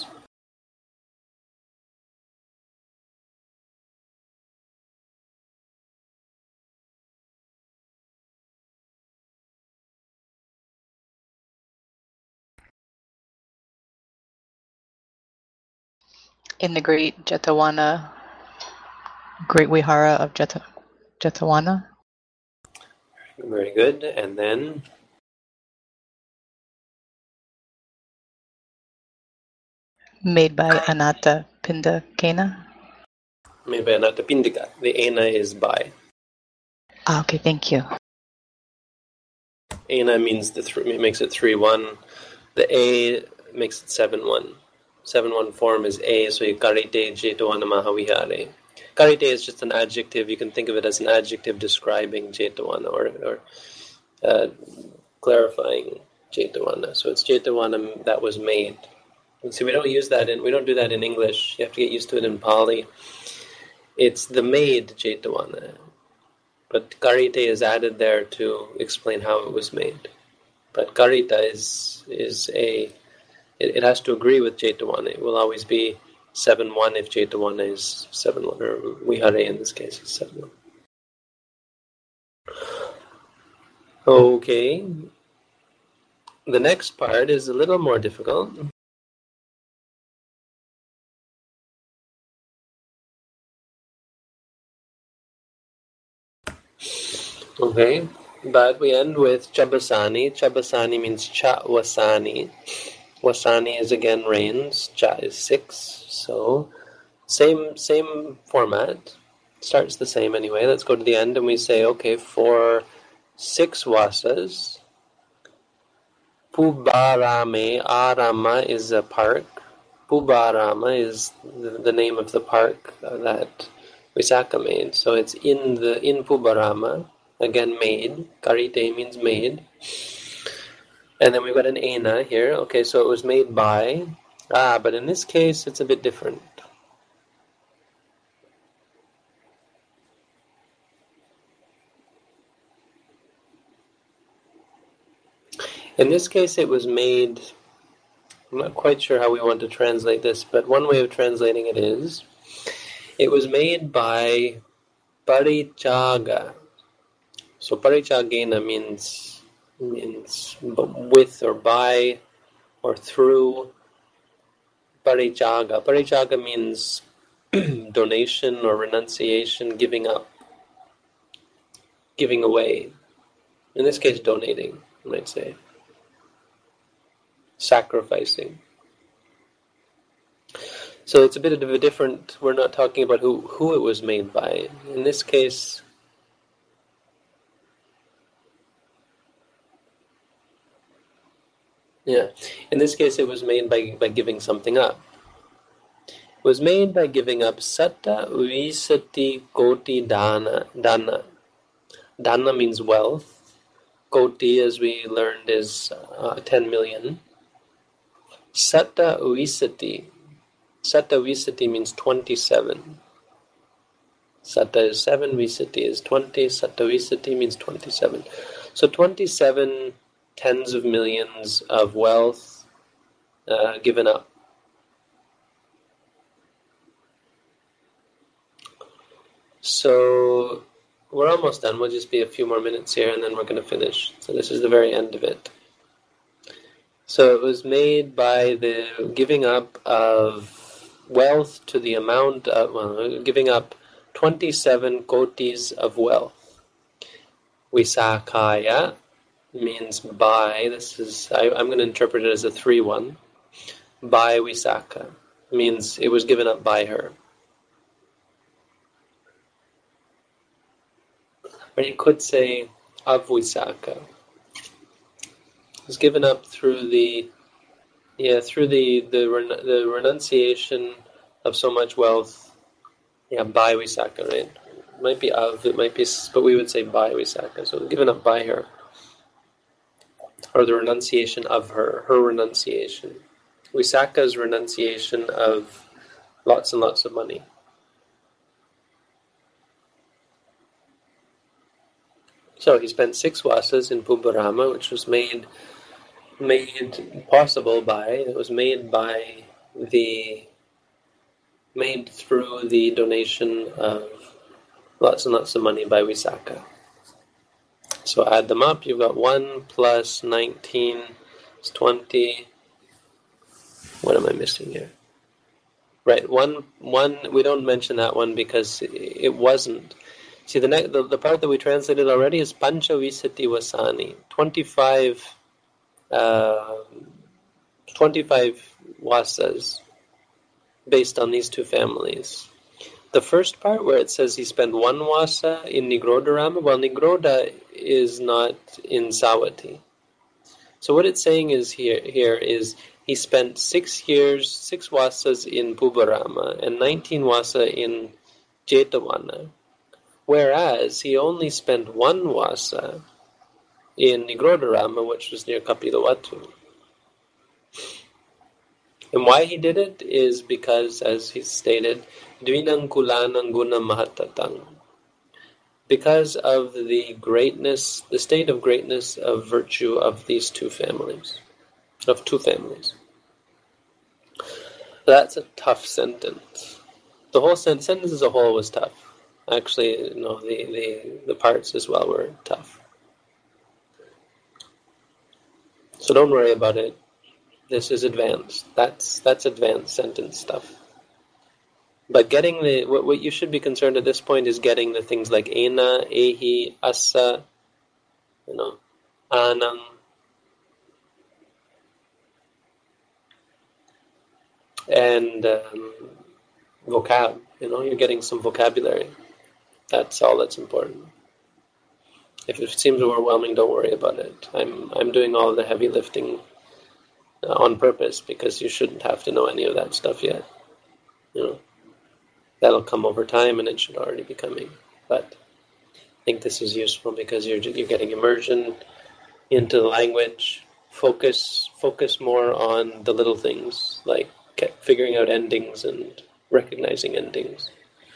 In the great Jetavana, Great Vihara of Jetavana. Very good. And then Made by Anatta Pindakena. made by Anatta Pindika. The Ena is by. Okay, thank you. Ena means makes it 3-1. The A makes it 7-1. 7-1 form is A, so you karite jetavana mahavihare. Karite is just an adjective. You can think of it as an adjective describing jetavana or clarifying jetavana. So it's jetavana that was made. And so we don't do that in English. You have to get used to it in Pali. It's the made jetavana. But karite is added there to explain how it was made. But karita it has to agree with jetavana. It will always be 7-1 if jetavana is 7-1, or vihare in this case is 7-1. Okay. The next part is a little more difficult. Okay, but we end with Chabasani. Chabasani means Cha Wasani. Wasani is again rains. Cha is 6. So same format. Starts the same anyway. Let's go to the end and we say, okay, for 6 wasas, Pubarame, Arama is a park. Pubarama is the name of the park that Visakha made. So it's in Pubarama. Again, made. Karite means made. And then we've got an Ena here. Okay, so it was made by. But in this case, it's a bit different. In this case, it was made. I'm not quite sure how we want to translate this, but one way of translating it is, it was made by Parichaga. So parichagena means with or by or through. Parichaga. Parichaga means donation or renunciation, giving up, giving away. In this case, donating, you might say. Sacrificing. So it's a bit of a different, we're not talking about who it was made by. In this case, it was made by giving something up. It was made by giving up Satta Visati Koti Dana. Dana means wealth. Koti, as we learned, is 10 million. Satta Visati. Satta Visati means 27. Satta is 7, Visati is 20. Satta Visati means 27. So 27 tens of millions of wealth given up. So we're almost done. We'll just be a few more minutes here and then we're going to finish. So this is the very end of it. So it was made by the giving up of wealth to the amount of, giving up 27 kotis of wealth. Visakaya means by. I'm going to interpret it as a 3-1. By Visakha means it was given up by her. Or you could say of Visakha. It was given up through the renunciation of so much wealth. Yeah, by Visakha, right? It might be of, it might be, but we would say by Visakha. So given up by her. Or the renunciation of her renunciation. Visakha's renunciation of lots and lots of money. So he spent 6 vasas in Pubbarama, which was made possible by, it was made through the donation of lots and lots of money by Visakha. So add them up, you've got 1 plus 19 is 20. What am I missing here? Right, one. We don't mention that one because it wasn't. See, the part that we translated already is Pancha Visati Vasani. 25 vasas based on these 2 families. The first part where it says he spent 1 vasa in Nigrodharama, well, Nigroda is not in Savatthi. So what it's saying is here is he spent 6 vasas in Pubbarama and 19 vasa in Jetavana, whereas he only spent 1 vasa in Nigrodharama, which was near Kapilavatthu. And why he did it is because, as he stated, Dvinang Kulanang Guna Mahatatang. Because of the greatness, the state of greatness of virtue of these 2 families. Of 2 families. That's a tough sentence. The whole sentence as a whole was tough. Actually, no, the parts as well were tough. So don't worry about it. This is advanced. That's advanced sentence stuff. But getting what you should be concerned at this point is getting the things like ena, ehi, asa, anang. And vocab. You're getting some vocabulary. That's all that's important. If it seems overwhelming, don't worry about it. I'm doing all the heavy lifting on purpose because you shouldn't have to know any of that stuff yet. That'll come over time, and it should already be coming. But I think this is useful because you're getting immersion into the language. Focus more on the little things like figuring out endings and recognizing endings,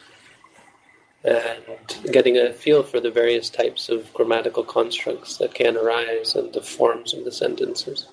and getting a feel for the various types of grammatical constructs that can arise and the forms of the sentences.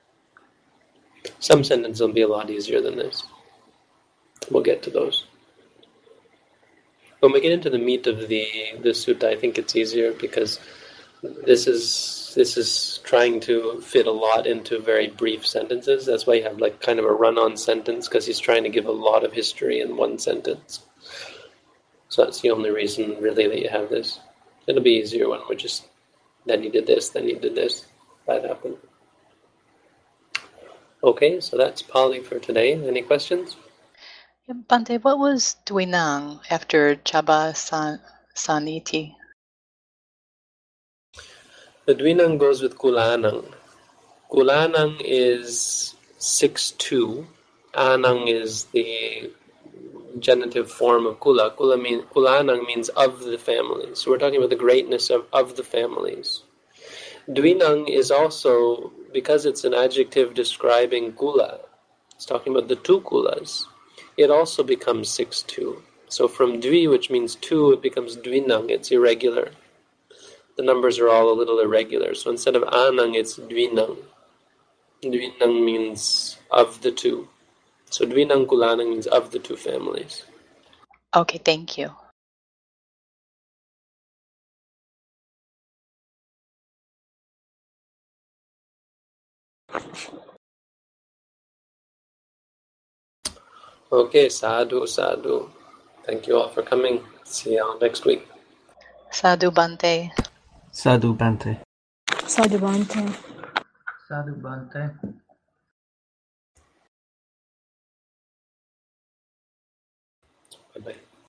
Some sentences will be a lot easier than this. We'll get to those. When we get into the meat of the sutta, I think it's easier because this is trying to fit a lot into very brief sentences. That's why you have like kind of a run-on sentence, because he's trying to give a lot of history in one sentence. So that's the only reason really that you have this. It'll be easier when we're just, then you did this, then you did this. That happened. Okay, so that's Pali for today. Any questions? Bhante, what was Dvinang after Chaba Saniti? The Dvinang goes with Kulanang. Kulanang is 6-2. Anang is the genitive form of Kula. Kulanang means of the families. So we're talking about the greatness of the families. Dvinang is also, because it's an adjective describing Kula, it's talking about the 2 Kulas, it also becomes 6-2. So from Dvi, which means 2, it becomes Dvinang, it's irregular. The numbers are all a little irregular. So instead of Anang, it's Dvinang. Dvinang means of the 2. So Dvinang Kulanang means of the 2 families. Okay, thank you. Okay, sadhu, sadhu. Thank you all for coming. See you all next week. Sadhu Bhante. Sadhu Bante. Sadhu Bante. Sadhu Bante.